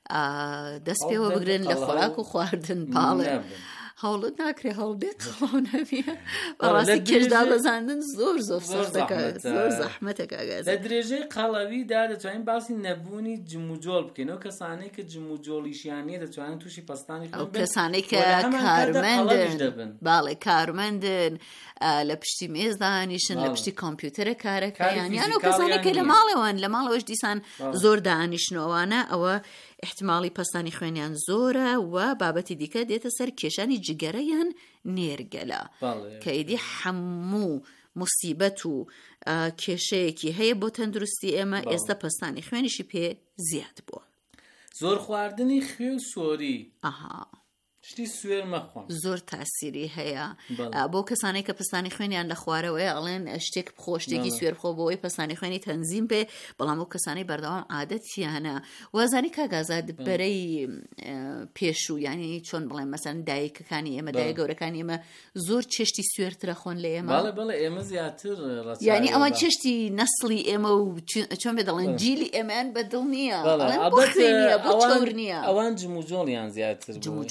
[SPEAKER 7] دەست پێوە بگرن لە خۆراک و خواردن. باڵێ هەوڵت ناکرێ هەوڵ بێت خۆ نەبیە بەڕاستی کێشدا بەزاندن زۆر سەختەکە، زۆر زەحمەتەکە.
[SPEAKER 8] لە درێژەی قەڵەویدا دەتوانین باسی نەبوونی جموجۆڵ بکەین. ئەو کەسانەی کە جموجۆڵیشیانیە دەتوانین تووشی پەستانی خوێن بن، ئەو
[SPEAKER 7] کەسانەی کە کارمەندن، باڵێ کارمەندن، لە پشتی مێز دانیشن، لە پشتی کۆمپیوتەرە کارەکەیان، یان ئەو کەسانێک کە لە ماڵەوەن لە ماڵەوەش دیسان زۆر دانیشنەوەوانە ئەوە احتمالی پەستانی خوێنیان زۆرە و بابەتی دیکە دێتە سەر کێشانی جگەرە یان نێرگەلە کە ئیدی هەموو مصیبەت و کێشەیەکی هەیە بۆ تەندروستی ئێمە ئێستا پەستانی خوێنیشی پێ زیاد بووە.
[SPEAKER 8] زۆر خواردنی خوێ و سۆری شتی سوێر مەخۆن
[SPEAKER 7] زۆر تاسیری هەیە بۆ کەسانەی کە پەستانی خوێنیان لە خوارەوەی ئەڵێن شتێک بخۆ، شتێکی سوێر بخۆ بۆەوەی پەستانی خوێنی تەنزیم بێ، بەڵام ئەو کەسانەی بەردەوام عادەتیانە. وازانی کاگازاد بەرەی پێشوو، ینی چۆن بڵێن مەسەن دایکەکانی ئێمە، دایک گەورەکانی ئێمە زۆر چێشتی سوێرترە خۆن لە ئێمە.
[SPEAKER 8] بەڵێ ئێمە زیاتر
[SPEAKER 7] ینی ئەوان چێشتی نەسڵی ئێمە و چۆن بێ دەڵێن جیلی ئێمەیان بەدڵ نییە، بۆ چۆر نییە،
[SPEAKER 8] ئەوان جموجۆڵیان زیاتر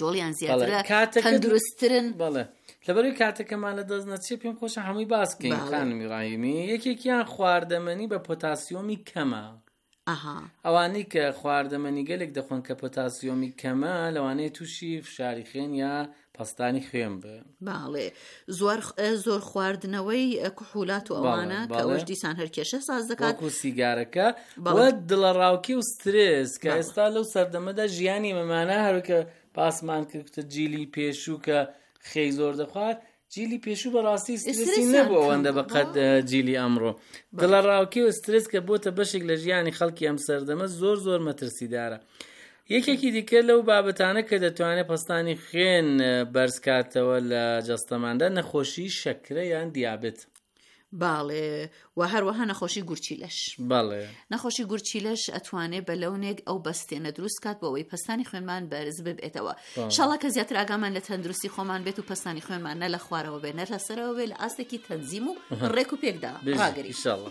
[SPEAKER 7] تەندروستترن.
[SPEAKER 8] بەڵێ لەبەروی کاتەکەمان لە دەست نەچێ پێم خۆشە هەمووی باسکەین خانمی ڕاهیمی. یەکێکیان خواردەمەنی بە پۆتاسیۆمی کەمە. ئەوانەی کە خواردەمەنی گەلێک دەخۆن کە پۆتاسیۆمی کەمە لەوانەیە تووشی فشاری خوێن یا پەستانی خوێن بێ.
[SPEAKER 7] باڵێ زۆر خواردنەوەی کوحولات و ئەوانە کە ئەوش دیسان هەر کێشە ساز دەکات،
[SPEAKER 8] وەکو سیگارەکە وە دڵەڕاوکی و سترێس کە ئێستا لەو سەردەمەدا ژیانی مەمانە هەروکە پاسمان کردتە جیلی پێشوو کە خێی زۆر دەخوات. جیلی پێشوو بەڕاستی سترسی نەبوو ئەوەندە بەقەد جیلی ئەمڕۆ. دڵەڕاوکی و سترس کە بۆتە بەشێک لە ژیانی خەڵکی ئەم سەردەمە زۆر مەترسیدارە. یەکێکی دیکە لەو بابەتانە کە دەتوانێت پەستانی خوێن بەرزکاتەوە لە جەستەماندا نەخۆشی شەکرە یان دیابێت.
[SPEAKER 7] باڵێ و هەروەها نەخۆشی گورچیلەش.
[SPEAKER 8] باڵێ
[SPEAKER 7] نەخۆشی گورچیلەش ئەتوانێت بە لەونێک ئەو بەستێنە دروست کات بۆ ئەوەی پەستانی خوێنمان بەرز ببێتەوە. شەڵا کە زیاتر ئاگامان لە تەندروستی خۆمان بێت و پەستانی خوێنمان نە لە خوارەوە بێ نە لە سەرەوە بێ، لە ئاستێکی تەنزیم و ڕێک و پێکدا ڕاگەری.
[SPEAKER 8] ئینشاڵڵا.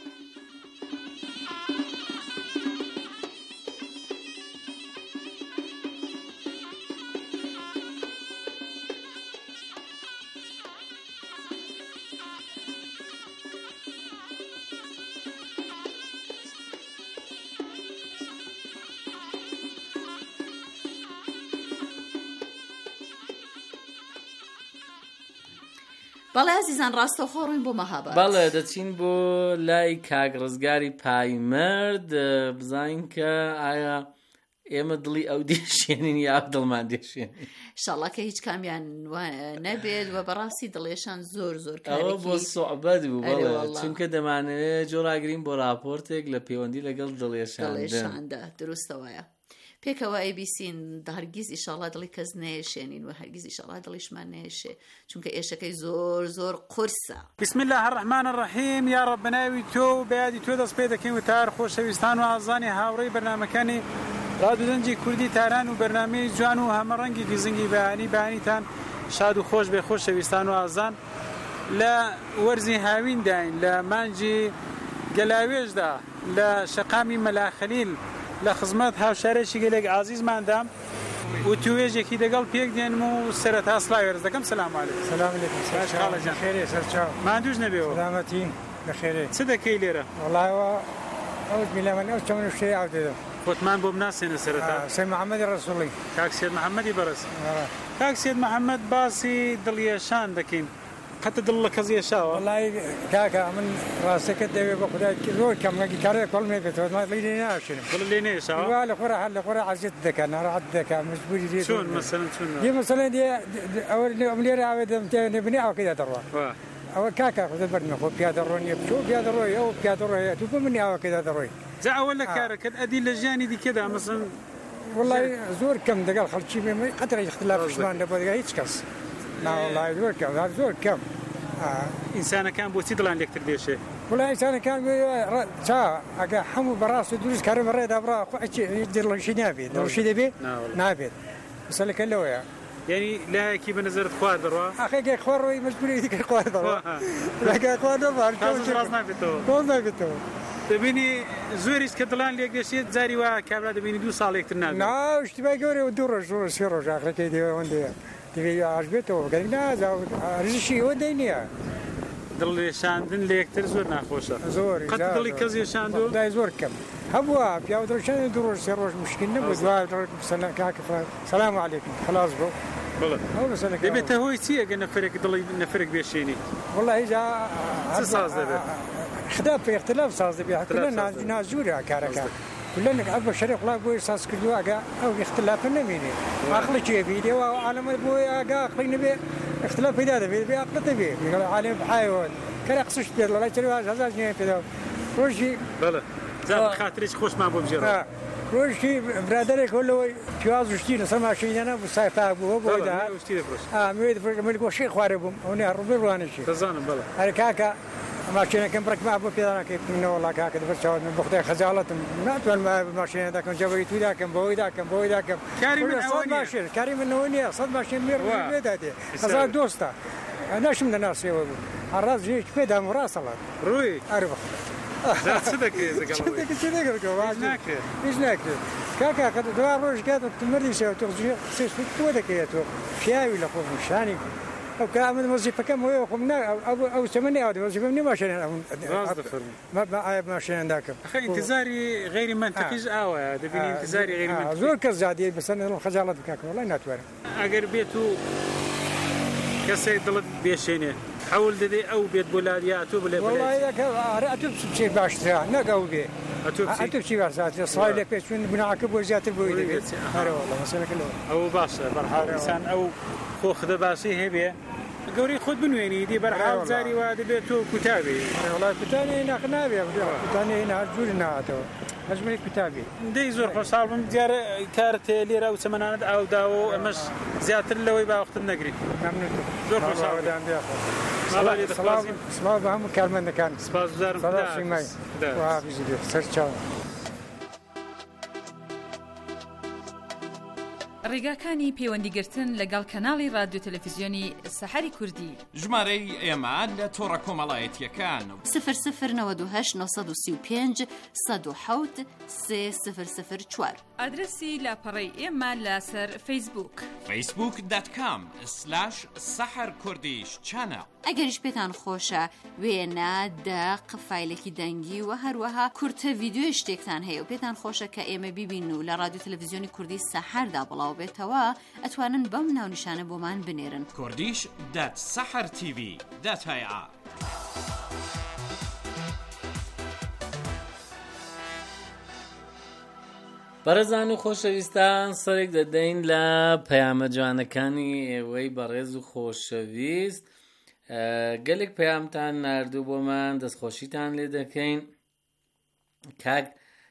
[SPEAKER 7] بەڵێ عزیزان ڕاستەوخۆ ڕووین بۆ مەهاباد.
[SPEAKER 8] بەڵێ دەچین بۆ لای کاک ڕزگاری پایمەرد بزانین کە ئایا ئێمە دڵی ئەو دێشێنین یا دڵمان دێشێن
[SPEAKER 7] شڵە کە هیچ کامیان نەبێت و بەڕاستی دڵێشان زۆر زۆر
[SPEAKER 8] ئەوە بۆ سوعبەت بوو چونکە دەمانەوێت جۆراگرین بۆ راپۆرتێک لە پەیوەندی لەگەڵ دڵێشاندا
[SPEAKER 7] دروستەوەیە پێکەوە ئەیبیسین هەرگیز ئیشاڵا دڵی کەس نێشێنین و هەرگیز ئیشاڵا دڵیشمان نێشێ چونکە ئێشەکەی زۆر زۆر قورسە.
[SPEAKER 9] بسم الله الرحمن الرحیم. یا رب بناوی تۆ و بەیادی تۆ دەست پێ دەکەین و تار خۆشەویستان و ئازانی هاوڕێی بەرنامەکانی ڕادیۆدەنجی کوردی تاران و بەرنامەی جوان و هەمە ڕەنگی گزنگی بەیانیتان شاد و خۆش بێ خۆشەویستان و ئازان لە وەرزی هاوینداین لە مانجی گەلاوێژدا لە شەقامی مەلاخەلیل لە خزمەت هاوشارێکی گەلێک عازیزماندام و توێژێکی دەگەڵ پێک دێنم و سەرەتا سڵاوی عەرز دەکەم. سەلام عەلەیکم.
[SPEAKER 10] سەلام عەلەیکم.
[SPEAKER 9] خاڵە جان
[SPEAKER 10] خێرێ سەرچاو
[SPEAKER 9] ماندووش نەبێەوە
[SPEAKER 10] سلامەتی بەخێرێ.
[SPEAKER 9] چ دەکەی لێرە؟
[SPEAKER 10] وەڵایەوە ئەو میلەمەن ئەو چەمن شتەی ئاو دێدەم.
[SPEAKER 9] خۆتمان بۆ بناسێنە سەرەتا.
[SPEAKER 10] سید محەممەدی ڕەسووڵی.
[SPEAKER 9] کاک سید محەممەدی بەڕێز. کاک سید محەممەد باسی دڵیێشان دەکەین. قەتە دڵ لە کەس ێشاوە؟
[SPEAKER 10] وەڵای کاکە من ڕاستەکەت دەوێت بە خودای زۆر کەم کارێک کۆڵ نەبێتەوە لێ ناشێنم.
[SPEAKER 9] دڵ لێ نێشاوە؟
[SPEAKER 10] وا لە خۆرە لە خۆرە عەزیەت دەکات ناڕەحەت دەکات مەجبوری دێ.
[SPEAKER 9] چۆن مەسەلەن چۆن؟
[SPEAKER 10] دێ مەسەلەن دێ ئەوە لێرە ئاوێ نەبنێ ئاوەکەی دەڕوا. ئەوە کاکە خۆت بەرنمە خۆ پیادەڕۆنیە بچۆ پیادەڕۆی ئەو پیادەڕۆیە تو بۆ منی ئاوەکەی دەڕۆی.
[SPEAKER 9] جا ئەوە لە کارەکەت ئەدی لە ژیانی دیکەدا مەسەڵەن
[SPEAKER 10] وڵای زۆر کەم دەگەڵ خەڵکی بێ قەترە اختلافشمان لە بۆ دەگای هیچ کەس ناوەڵای زۆر کەم زۆر کەم.
[SPEAKER 9] ئینسانەکان بۆچی دڵان لێکتر دێشێ؟
[SPEAKER 10] وڵای ئینسانەکان چا ئەگە هەموو بەڕاست و دروست کارە بەڕێدا بڕا دڵشی نابێت دڵشی دەبێت نابێت مەسەلەکە لەوەیە.
[SPEAKER 9] یعنی لایەکی بە نەزەرت خوا دەڕوا؟
[SPEAKER 10] ئەخێگەی خۆڕۆی مەجبوری دیکە خوا دەڕوا لەگای خوا دەڕوان
[SPEAKER 9] ڕاست نابێتەوە
[SPEAKER 10] تۆز نابێتەوە.
[SPEAKER 9] دەبینی زۆریش کە دڵان لێک دێشێت جاری وا کابرا دەبینی 2 ساڵێکتر نابێت.
[SPEAKER 10] نا شتیبای گەورە و 2 ڕۆژ 3 ڕۆژ ئاخرەکەی دەوێ دەبێت ئاش بێتەوە گەنگ نازا ڕژشی ئەوە دەی نییە.
[SPEAKER 9] دڵێشاندن لە یەکتر زۆر ناخۆشە.
[SPEAKER 10] زۆر
[SPEAKER 9] قەت دڵی کەس ێشاندووە؟
[SPEAKER 10] دای زۆر کەم هەبووە پیاوە دڵشان 2 ڕۆژ 3 ڕۆژ مشکل نەبوو دوای کاکە سەلام عەلەیکم خلاص بوو.
[SPEAKER 9] دەبێتە هۆی چی ئەگە نەفرێک دڵی نەفرێک بێشێنی؟
[SPEAKER 10] وەڵای
[SPEAKER 9] چ ساز دەبێت؟
[SPEAKER 10] خدا پێ اختلاف ساز دەبێت نازوورە کارەکە كلنا أبو شريق لا بوي ساس كردوا أجا أو اختلاف النميني عقل شيء فيديو وعالم بوي أجا عقل نبي اختلاف في هذا في عقل تبي من العالم حيوان كان يقصش بير لا يشتري هذا جنيه كذا روشي
[SPEAKER 9] بلى زاد خاطرش خوش ما بوجرا
[SPEAKER 10] روشي برادرك كله جواز وشتي سما شيء أنا بسايف أبو ده ميد ملك وشيء خاربهم هنا ربي رواني شيء
[SPEAKER 9] تزانم بلى
[SPEAKER 10] هركاكا ماشينه كم بركب أبو بيدانا كيف منه ولا كاك ده فرشاود من بختة خجالة ما تقول ما ماشينه ده كم جابوا يتوي ده كم بوي ده كم بوي ده كم كريم من هونية صد ماشين مير بيدا ده خزاق دوستا أنا شو من الناس يقولوا الراس جيش بيدا مراسلة
[SPEAKER 9] روي
[SPEAKER 10] أربعة
[SPEAKER 9] صدق
[SPEAKER 10] إيش ناكل كاكا قد دوار روش كاتو تمري سوى تغزي سيس تو ده كياتو فياوي لقوم مشاني أو كامل وظيفة كم هو قمنا أو ثمانية أو وظيفة مني ماشين ما ماشين ذاك
[SPEAKER 9] أخي انتظاري غير منطقي أو دبيني انتظاري غير منطقي
[SPEAKER 10] زور كزادي بس أنا الخجالة بكاك والله ناتوار
[SPEAKER 9] أجر بيتو كسي ضلت بيشينه حول ددي أو بيت بولادياتو بلا
[SPEAKER 10] والله إذا أتوب شيء باشتري نقاو بيه أتوب شيء باشتري صايل بيشون بنعكب وزيات البويد هذا والله مثلا كله
[SPEAKER 9] أو باشا برحال إنسان أو خذ باسي هبيه قوري خود بنويني دي برحال زاري وادي بيتو كتابي
[SPEAKER 10] والله كتابي هنا قنابي كتابي هنا جورنا هاتو هجمي كتابي
[SPEAKER 9] دي زور خصال من ديار كارت ليرة وثمانات أو داو مش زيادة اللوي بقى وقت النقري زور خصال الله يدخل
[SPEAKER 10] سلام بهم كلمة كان
[SPEAKER 9] سباز زار
[SPEAKER 10] صلاة شماي وعافية جديد سرچاو
[SPEAKER 5] ڕێگاکانی پەیوەندیگرتن لەگەڵ کەناڵی رادیۆ تەلەڤیزیۆنی سەحەری کوردی
[SPEAKER 4] ژمارەی ئێمە لە تۆڕە کۆمەڵایەتیەکان
[SPEAKER 7] 009235 107 3004
[SPEAKER 5] ئادرسی لاپەڕەی ئێمە لەسەر فەیسبووک
[SPEAKER 4] facebook.com/saharkurdish
[SPEAKER 7] ئەگەریش پێتان خۆشە وێنە دەق فایلێکی دەنگی و هەروەها کورتە ڤیدیۆ شتێکتان هەیە و پێتان خۆشە کە ئێمە بیبین و لە رادیۆ تەلەڤیزیۆنی کوردی سەحەردا بڵاو بێتەوە ئەتوانن بەم ناونیشانە بۆمان بنێرن
[SPEAKER 4] kurdish.sahartv.ir
[SPEAKER 8] بەڕێزان و خۆشەویستان سەرێک دەدەین لە پەیامە جوانەکانی ئێوەی بەڕێز و خۆشەویست. گەلێک پەیامتان ناردوو بۆمان، دەستخۆشیتان لێ دەکەین. کاک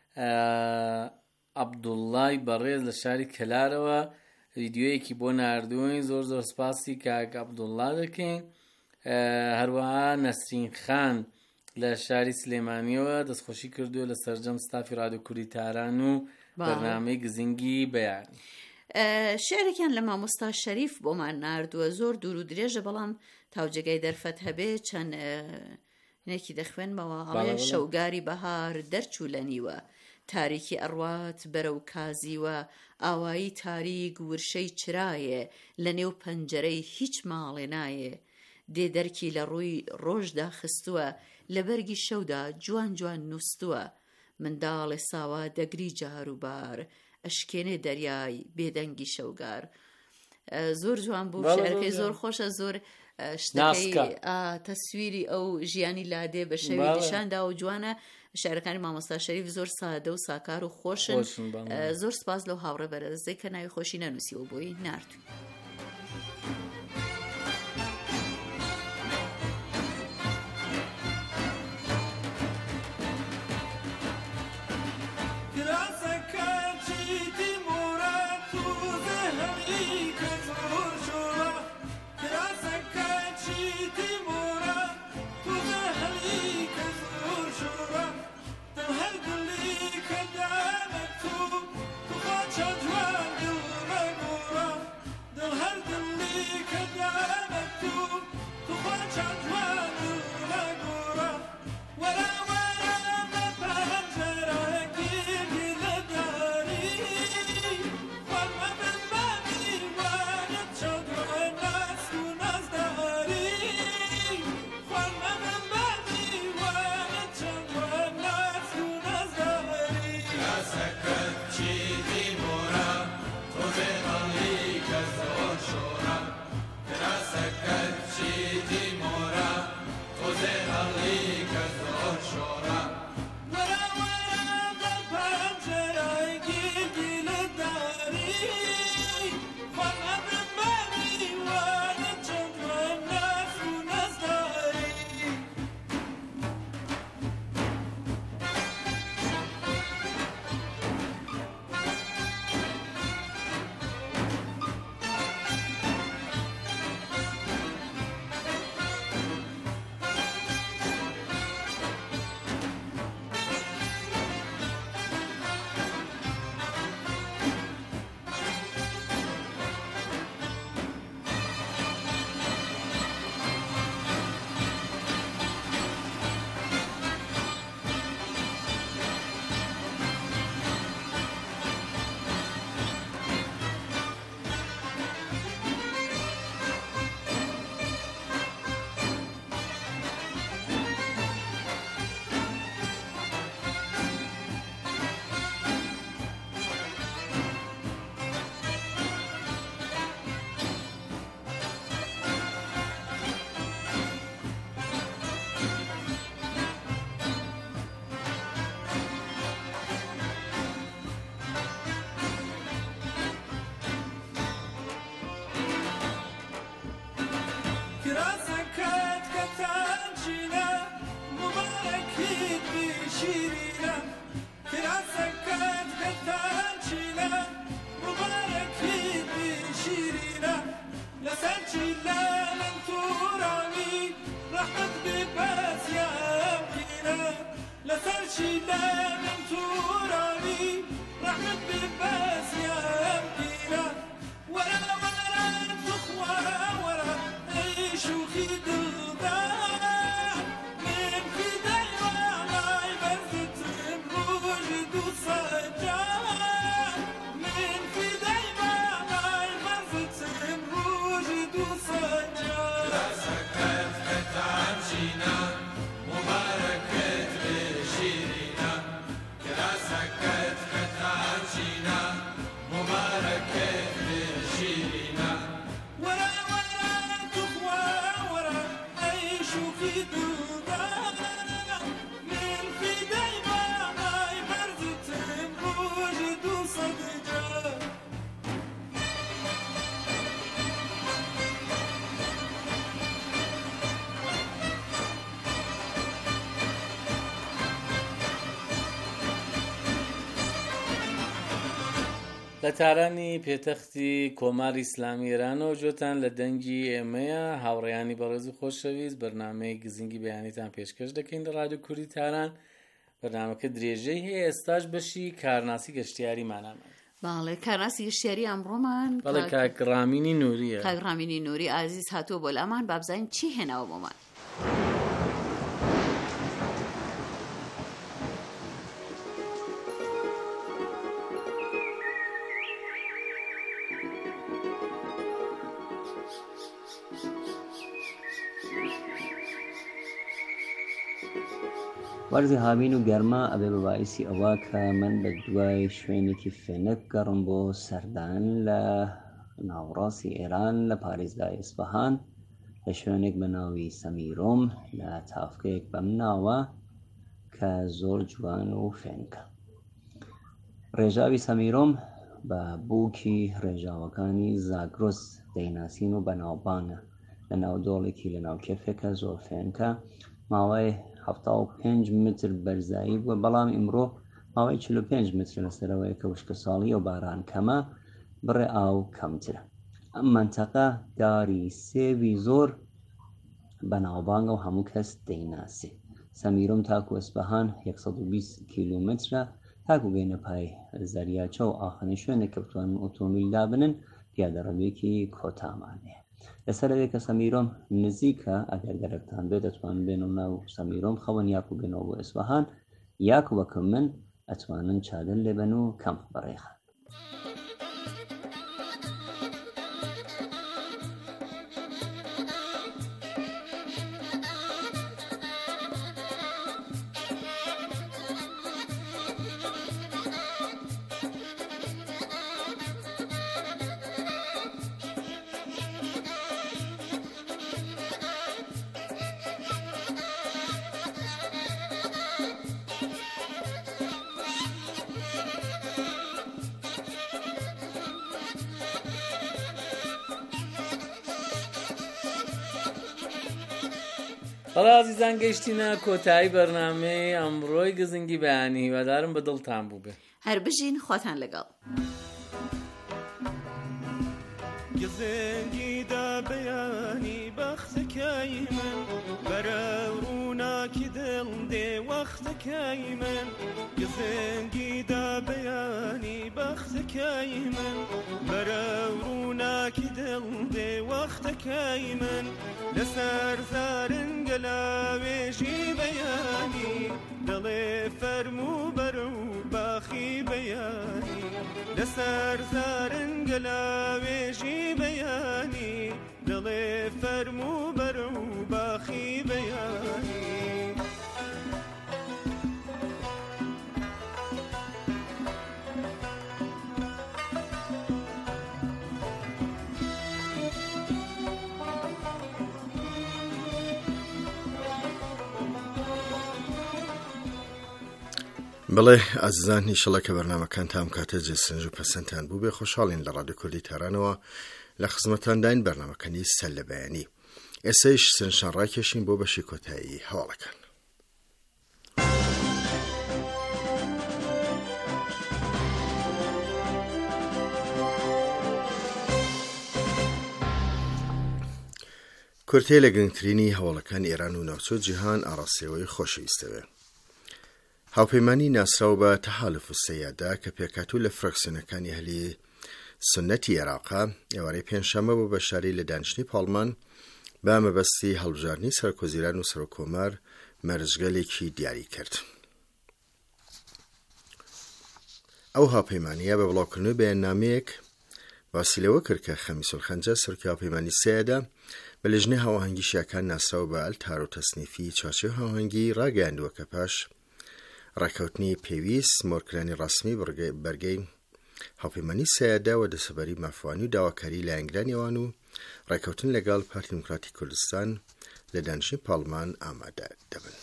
[SPEAKER 8] عەبدوڵڵای بەڕێز لە شاری کەلارەوە ڤیدیۆیەکی بۆ ناردووین، زۆر زۆر سپاسی کاک عەبدوڵڵا دەکەین. هەروەها نەسرین خان لە شاری سلێمانیەوە دەستخۆشی کردووە لە سەرجەم ستافی ڕادیۆ کوردی تاران و بەرنامەی گزینگی بەیانی.
[SPEAKER 7] شعرێکیان لە مامۆستا شەریف بۆمان ناردووە، زۆر دوور و درێژە، بەڵام تاوجێگای دەرفەت هەبێ چەند نێکی دەخوێنمەوە. ئەڵێ شەوگاری بەهار دەرچوو لە نیوە، تاریکی ئەڕوات بەرەو کازیوە، ئاوایی تاریک ورشەی چرایە، لە نێو پەنجەرەی هیچ ماڵێ نایە، دێ دەرکی لە ڕووی ڕۆژدا خستووە، لە بەرگی شەودا جوان جوان نووسووە، منداڵێ ساوا دەگری جاروبار، ئەشکێنێ دەریای بێدەنگی شەوگار. زۆر جوان بوو، شعرەکەی زۆر خۆشە، زۆر شتەکەی تەسویری ئەو ژیانی لادێ بە شەوی نیشاندا و جوانە. شعرەکانی مامۆستا شەریف زۆر سادە و ساکار و خۆشن. زۆر سپاس لەو هاوڕێ بەرەزەی کە ناوی خۆشی نەنووسیوە بۆی ناردووی.
[SPEAKER 11] The
[SPEAKER 8] لە تارانی پێتەختی کۆماری ئیسلامی ئێرانەوە جۆتان لە دەنگی ئێمەیە هاوڕێیانی بەڕێز و خۆشەویست بەرنامەی گزینگی بەیانیتان پێشکەش دەکەین لە رادیۆ کوردی تاران. بەرنامەکە درێژەی هەیە، ئێستاش بەشی کارناسی گەشتیاری مانامە.
[SPEAKER 7] باڵێ کارناسی گەشتیاری ئەمڕۆمان
[SPEAKER 8] بەڵێ کاک ڕامینی نووریە.
[SPEAKER 7] کاک ڕامینی نووری ئازیز هاتووە بۆ لامان، بابزانین چی هێناوە بۆمان.
[SPEAKER 11] وەرزی هاوین و گەرما ئەبێ بە باعیسی ئەوە کە من بە دوای شوێنێکی فێنک گەڕم بۆ سەردان لە ناوڕاستی ئێران لە پارێزگای ئیسفەهان لە شوێنێک بە ناوی سەمیرۆم لە تافکەیەک بەم ناوە کە زۆر جوان و فێنکە. ڕێژاوی سەمیرۆم بە بووکی ڕێژاوەکانی زاگرۆس دەیناسین و بەناوبانە لە ناو دۆڵێکی لە ناو کێفێکە زۆر فێنکە. ماوەی 75 متر بەرزایی بووە، بەڵام ئیمڕۆ ماوەی 45 متر لەسەرەوەی کە وشکە ساڵی و باران کەمە، بڕێ ئاو کەمترە. ئەم منتەقە داری سێوی زۆر بەناوبانگە و هەموو کەس دەیناسێ. سەمیرۆم تاکو ئیسفەهان 120 کیلومترە، تاکو گەینە پای زەریاچە و ئاخەنی شوێنێک کە بتوانن ئۆتۆمبیل دابنن پیادەڕەوێکی کۆتامانەیە. لەسەرەوەی کە سەمیرۆم نزیکە، ئەگەر گەرەکتان بێت دەتوانن بێن و ناو سەمیرۆم خەون یاکو بێنەوە بۆ ئیسفەهان، یاکو وەکم من ئەتوانن چادر لێبن و کەم بەڕێخان.
[SPEAKER 8] بەڵێ ئازیزان گەیشتینە کۆتایی بەرنامەی ئەمڕۆی گزنگی بەیانی، هیوادارم بە دڵتان بوو بێ.
[SPEAKER 7] هەر بژین خۆتان لەگەڵ.
[SPEAKER 2] گزنگی دا بەیانی بەختەکەی من بەرە ڕووناکی دڵ دێ وەختەکەی من. گزنگی دا بەیانی بەختەکەی من بەرە ڕووناکی دڵ دێ وەختەکەی من. لەسەر زارنگە لاوێژی بەیانی دڵێ فەرموو بەرە و باخی بەیانی. لەسەر زارنگە لاوێژی بەیانی دڵێ فەرموو بەرە و باخی بەیانی.
[SPEAKER 3] بڵێ ئازیزان، ئینشەڵا کە بەرنامەکان تام کاتە جێسنج و پەسەندتان بوو بێ. خۆشحاڵین لە رادیۆ کوردی تارانەوە لە خزمەتانداین بەرنامەکانی سەر لە بەیانی. ئێستایش سنشان ڕاکێشین بۆ بەشی کۆتایی هەواڵەکان. کورتەی لە گرنگترینی هەواڵەکان ئێران و ناوچە جیهان ئاڕاستەوەی خۆشەویستەوە. هاوپەیمانی ناسراو بە تەحالف السەیادە کە پێکاتوو لە فراکسیۆنەکانی هەلی سنەتی عێراقا ئێوارەی پێنجشەممە بۆ بەشداری لە دانیشتنی پاڵمان بە مەبەستی هەڵبژاردننی سەرۆکوەزیران و سەرۆکۆمار مەرجگەلێکی دیاری کرد. ئەو هاوپەیمانیە بە بڵاوکردنەوەی بەیاننامەیەک واسیلەوە کرد کە خەمیس الخەنجە سەرۆکی هاوپەیمانی سەیادە بە لەژنەی هاوەهەنگی شیعەکان ناسراو بە ئەلتار و تەسنیفی چوارچێوە هاوەهەنگی ڕاگەیاندووە کە پاش ڕاکەوتنی پێویست مۆرکرانی ڕسمی بەرگەی هاوپەیمانی سەیادە و دەسەبەری مافوانی و داواکاری لە ئەنگلانیەوان و ڕاکەوتن لەگەڵ پارتی دموکراتی کوردستان لە دانیشتنی پاڵمان ئامادە دەبن.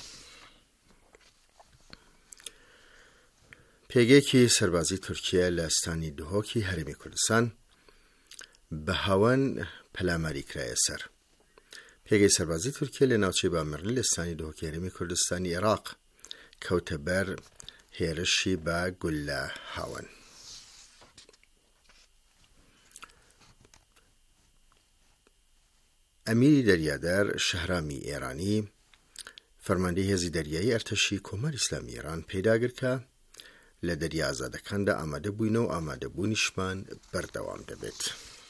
[SPEAKER 3] پێگەیەکی سەربازی تورکیا لە ئەستانی دهۆکی هەرێمی کوردستان بە هاوان پەلاماری کرایە سەر. پێگەی سەربازی تورکیا لە ناوچەی بامێڕلی لە ئەستانی دهۆکی هەرێمی کوردستانی عێراق کەوتە بەر هێرشی بە گولە هاوان. ئەمیری دەریادار شەهرامی ئێرانی فەرماندەی هێزی دەریایی ئەرتەشی کۆماری ئیسلامی ئێران پێداگر کە لە دەریا ئازادەکاندا ئامادە بووینەوە و ئامادەبوونیشمان بەردەوام دەبێت.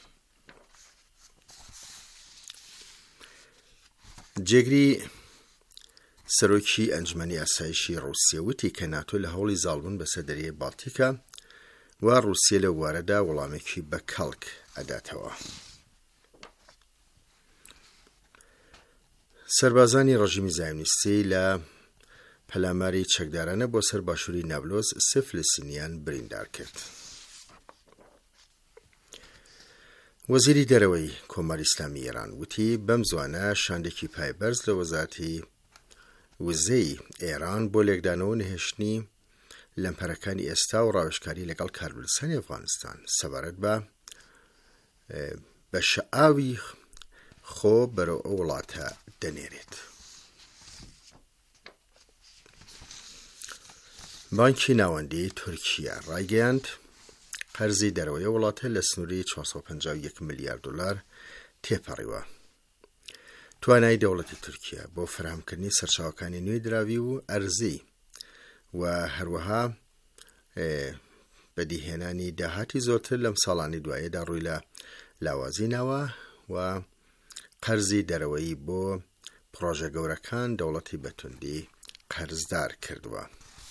[SPEAKER 3] جێگری سەرۆکی ئەنجومەنی ئاسایشی ڕووسیا وتی کە ناتۆ لە هەوڵی زاڵبوون بەسەر دەریای بالتیکە و ڕووسیا لە وارەدا وەڵامێکی بە کەڵک ئەداتەوە. سەربازانی ڕژیمی زایۆنیستی لە پەلاماری چەکدارانە بۆ سەر باشووری نابلۆز سێ فلستینیان بریندار کرد. وەزیری دەرەوەی کۆماری ئیسلامی ئێران وتی بەم زوانە شاندێکی پایبەرز لە وەزارەتی وزەی ئێران بۆ لێکدانەوە نەهێشتنی لەمپەرەکانی ئێستا و ڕاوێژکاری لەگەڵ کاربلسانی ئەفغانستان سەبارەت بە شەعاوی خۆ بەرەو ئەو وڵاتە دەنێرێت. بانکی ناوەندی تورکیا ڕایگەیاند قەرزی دەرەوەی وڵاتە لە سنووری 451 میلیارد دلار تێپەڕیوە. توانای دەوڵەتی تورکیا بۆ فراهەمکردنی سەرچاوەکانی نوێی دراوی و ئەرزی و هەروەها بەدیهێنانی داهاتی زۆرتر لەم ساڵانی دوایەدا ڕووی لە لاوازی ناوە و قەرزی دەرەوەی بۆ پڕۆژە گەورەکان دەوڵەتی بەتوندی قەرزدار کردووە.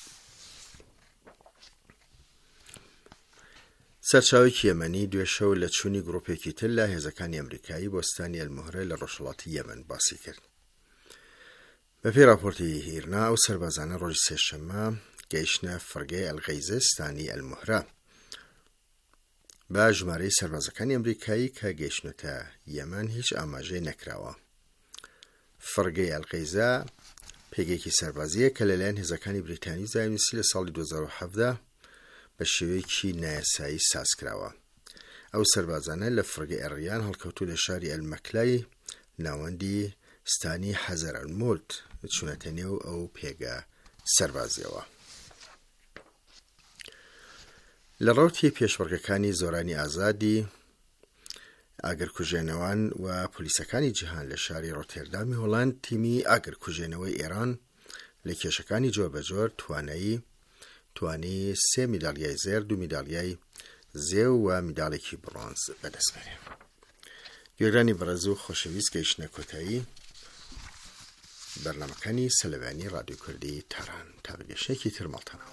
[SPEAKER 3] سەرچاوێکی یەمەنی دوێشەو لە چوونی گڕۆپێکی تر لە هێزەکانی ئەمریکایی بۆستانی ئەلموهرە لە ڕۆژهەڵاتی یەمەن باسی کرد. بەپێی راپۆرتی هیرنا ئەو سەربازانە ڕۆژی سێشەممە گەیشتنە فەرگەی ئەلغەیزە ستانی ئەلموهرە بە ژمارەی سەربازەکانی ئەمریکایی کە گەیشتنەتە یەمەن هیچ ئاماژەی نەکراوە. فەرگەی ئەلغەیزە پێگەیەکی سەربازیە کە لەلایەن هێزەکانی بریتانی زایۆنیستی لە ساڵی 2017 بە شێوەیەکی نایاسایی سازکراوە. ئەو سەربازانە لە فەرگەی ئەڕیان هەڵکەوتو لە شاری ئەلمەکلای ناوەندی ستانی حەزەر ئەلمورد چوونەتە نێو ئەو پێگە سەربازیەوە. لە ڕەوتی پێشمەرگەکانی زۆرانی ئازادی ئاگرکوژێنەوان و پۆلیسەکانی جیهان لە شاری ڕۆتێردامی هۆڵاند تیمی ئاگرکوژێنەوەی ئێران لە کێشەکانی جۆربەجۆر توانی 3 میدالیای زێر، 2 میدالیای زێو و میدالێکی بڕۆنز بەدەستبێنێ. گوێگرانی بەڕێز و خۆشەویست گەیشتنە کۆتایی بەرنامەکانی سەلەوانی ڕادیۆ کوردی تاران تا بەگەشتێکی تر ماڵتانەوە.